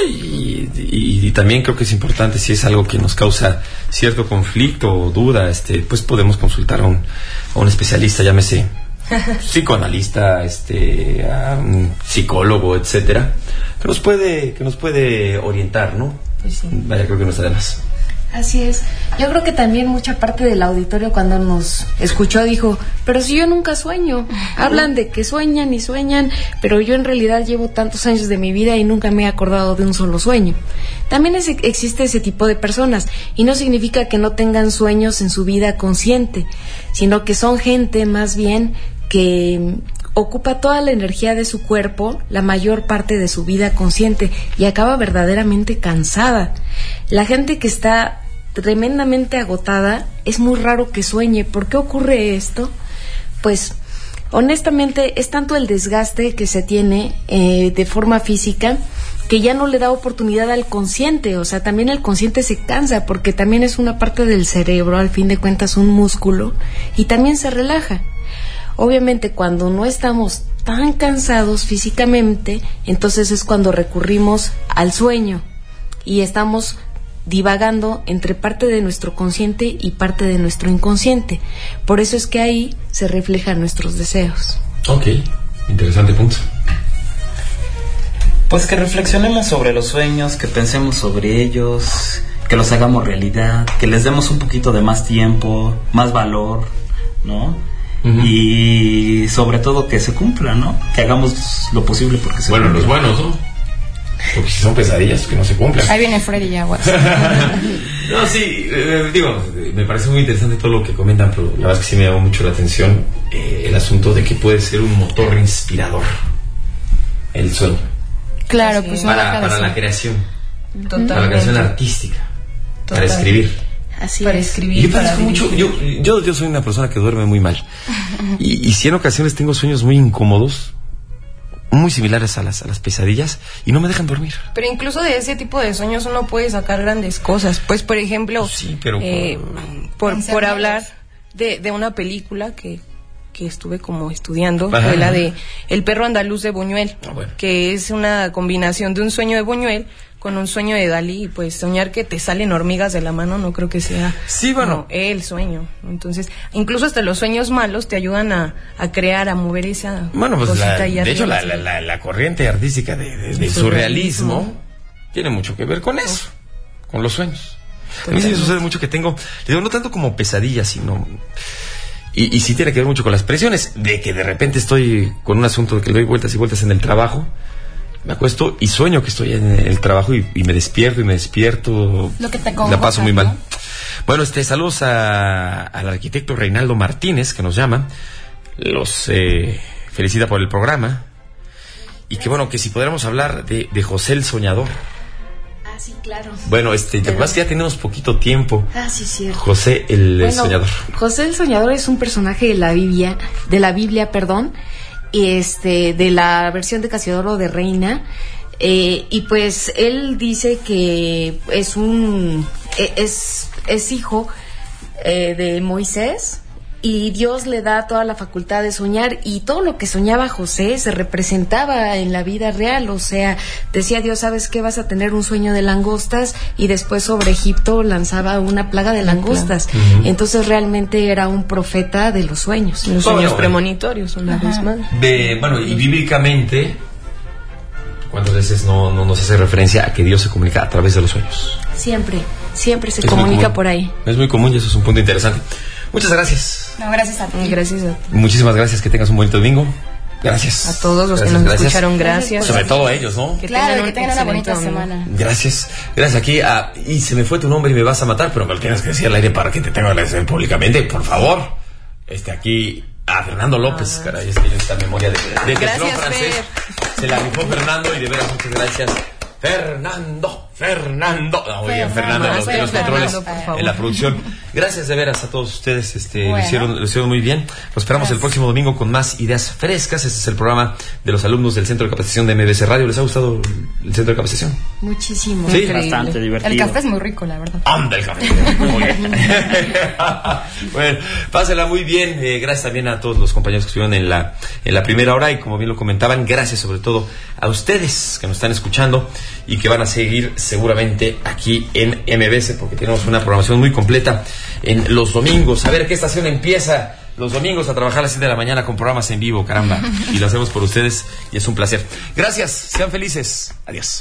Y, y, y también creo que es importante, si es algo que nos causa cierto conflicto o duda, este, pues podemos consultar a un, a un especialista, llámese psicoanalista, este, a un psicólogo, etcétera, que nos puede, que nos puede orientar, ¿no? Pues sí. Vaya, creo que no está de más. Así es. Yo creo que también mucha parte del auditorio cuando nos escuchó dijo, pero si yo nunca sueño. Hablan de que sueñan y sueñan, pero yo en realidad llevo tantos años de mi vida y nunca me he acordado de un solo sueño. También es, existe ese tipo de personas, y no significa que no tengan sueños en su vida consciente, sino que son gente más bien que ocupa toda la energía de su cuerpo, la mayor parte de su vida consciente, y acaba verdaderamente cansada. La gente que está tremendamente agotada, es muy raro que sueñe. ¿Por qué ocurre esto? Pues honestamente es tanto el desgaste que se tiene eh, de forma física, que ya no le da oportunidad al consciente. O sea, también el consciente se cansa, porque también es una parte del cerebro, al fin de cuentas un músculo, y también se relaja. Obviamente cuando no estamos tan cansados físicamente, entonces es cuando recurrimos al sueño y estamos divagando entre parte de nuestro consciente y parte de nuestro inconsciente. Por eso es que ahí se reflejan nuestros deseos. Ok, interesante punto. Pues que reflexionemos sobre los sueños, que pensemos sobre ellos, que los hagamos realidad, que les demos un poquito de más tiempo, más valor, ¿no? Uh-huh. Y sobre todo que se cumpla, ¿no? Que hagamos lo posible porque se bueno, cumpla. Bueno, los buenos, ¿no? Porque si son pesadillas, que no se cumplan. Ahí viene Freddy Yaguas. No, sí, eh, digo, me parece muy interesante todo lo que comentan, pero la verdad es que sí me llamó mucho la atención eh, el asunto de que puede ser un motor inspirador el sueño. Claro, pues no para, para la creación. Totalmente. Para la creación artística. Totalmente. Para escribir. Así para es. escribir, yo, para mucho, yo, yo, yo soy una persona que duerme muy mal. Y, y si en ocasiones tengo sueños muy incómodos, muy similares a las, a las pesadillas y no me dejan dormir. Pero incluso de ese tipo de sueños uno puede sacar grandes cosas. Pues, por ejemplo, sí, pero eh, por, por hablar de, de una película que, que estuve como estudiando, Ajá. fue la de El perro andaluz de Buñuel, ah, bueno. que es una combinación de un sueño de Buñuel con un sueño de Dalí, y pues soñar que te salen hormigas de la mano no creo que sea sí, bueno. no, el sueño. Entonces, incluso hasta los sueños malos te ayudan a, a crear, a mover esa bueno, pues cosita la, ahí de arriba, hecho la, sí. la, la, la corriente artística de, de, del surrealismo. surrealismo tiene mucho que ver con eso, con los sueños. A mí sí me sucede mucho que tengo, digo, no tanto como pesadillas, sino... Y, y sí tiene que ver mucho con las presiones, de que de repente estoy con un asunto de que le doy vueltas y vueltas en el trabajo, me acuesto y sueño que estoy en el trabajo y, y me despierto y me despierto, Lo que te la paso muy mal. ¿no? Bueno, este, saludos a, al arquitecto Reinaldo Martínez, que nos llama, los eh, felicita por el programa, y que bueno, que si pudiéramos hablar de, de José el Soñador. Ah, sí, claro. Bueno, este, Pero... además que ya tenemos poquito tiempo. Ah, sí, cierto. José el bueno, Soñador. José el Soñador es un personaje de la Biblia, de la Biblia, perdón, y este, de la versión de Casiodoro de Reina, eh, y pues él dice que es un, es, es hijo eh, de Moisés, y Dios le da toda la facultad de soñar, y todo lo que soñaba José se representaba en la vida real. O sea, decía Dios, ¿sabes qué? Vas a tener un sueño de langostas, y después sobre Egipto lanzaba una plaga de langostas. Uh-huh. Entonces realmente era un profeta de los sueños. Los sueños bueno, premonitorios, una Ajá. vez más. De, bueno, y bíblicamente, ¿cuántas veces no, no nos hace referencia a que Dios se comunica a través de los sueños? Siempre, siempre se es comunica por ahí. Es muy común y eso es un punto interesante. Muchas gracias. No, gracias a ti. Gracias a ti. Muchísimas gracias, que tengas un bonito domingo. Gracias. A todos los gracias, que nos gracias. escucharon, gracias. Sobre todo a ellos, ¿no? Que claro, tengan que tengan una bonita domingo. semana. Gracias. Gracias aquí. A, y se me fue tu nombre y me vas a matar, pero me lo tienes que decir al aire para que te tenga que decir públicamente, por favor. Este aquí, a Fernando López, ah, caray, es que yo esta memoria de, de que es francés. Se la rifó Fernando y de veras muchas gracias. Fernando, Fernando. No, muy bien, Fernando, Fernando, los, de los controles en la producción. Gracias de veras a todos ustedes, este, bueno. lo, hicieron, lo hicieron muy bien. Los esperamos Gracias. el próximo domingo con más ideas frescas. Este es el programa de los alumnos del Centro de Capacitación de M B C Radio. ¿Les ha gustado el Centro de Capacitación? Muchísimo. Sí, increíble. Bastante divertido. El café es muy rico, la verdad. Anda el café. Muy bien. Bueno, pásela muy bien. Eh, gracias también a todos los compañeros que estuvieron en la, en la primera hora, y como bien lo comentaban, gracias sobre todo a ustedes que nos están escuchando y que van a seguir seguramente aquí en M B C, porque tenemos una programación muy completa en los domingos. A ver qué estación empieza los domingos a trabajar a las siete de la mañana con programas en vivo, caramba. Y lo hacemos por ustedes y es un placer. Gracias, sean felices. Adiós.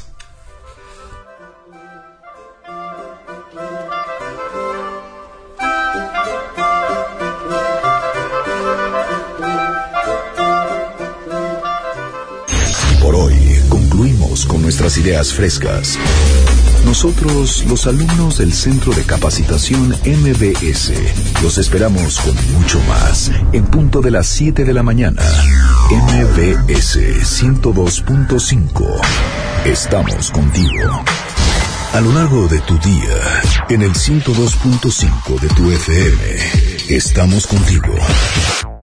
Por hoy concluimos con nuestras ideas frescas. Nosotros, los alumnos del Centro de Capacitación M B S, los esperamos con mucho más en punto de las siete de la mañana. M B S ciento dos punto cinco. Estamos contigo. A lo largo de tu día, en el ciento dos punto cinco de tu F M, estamos contigo.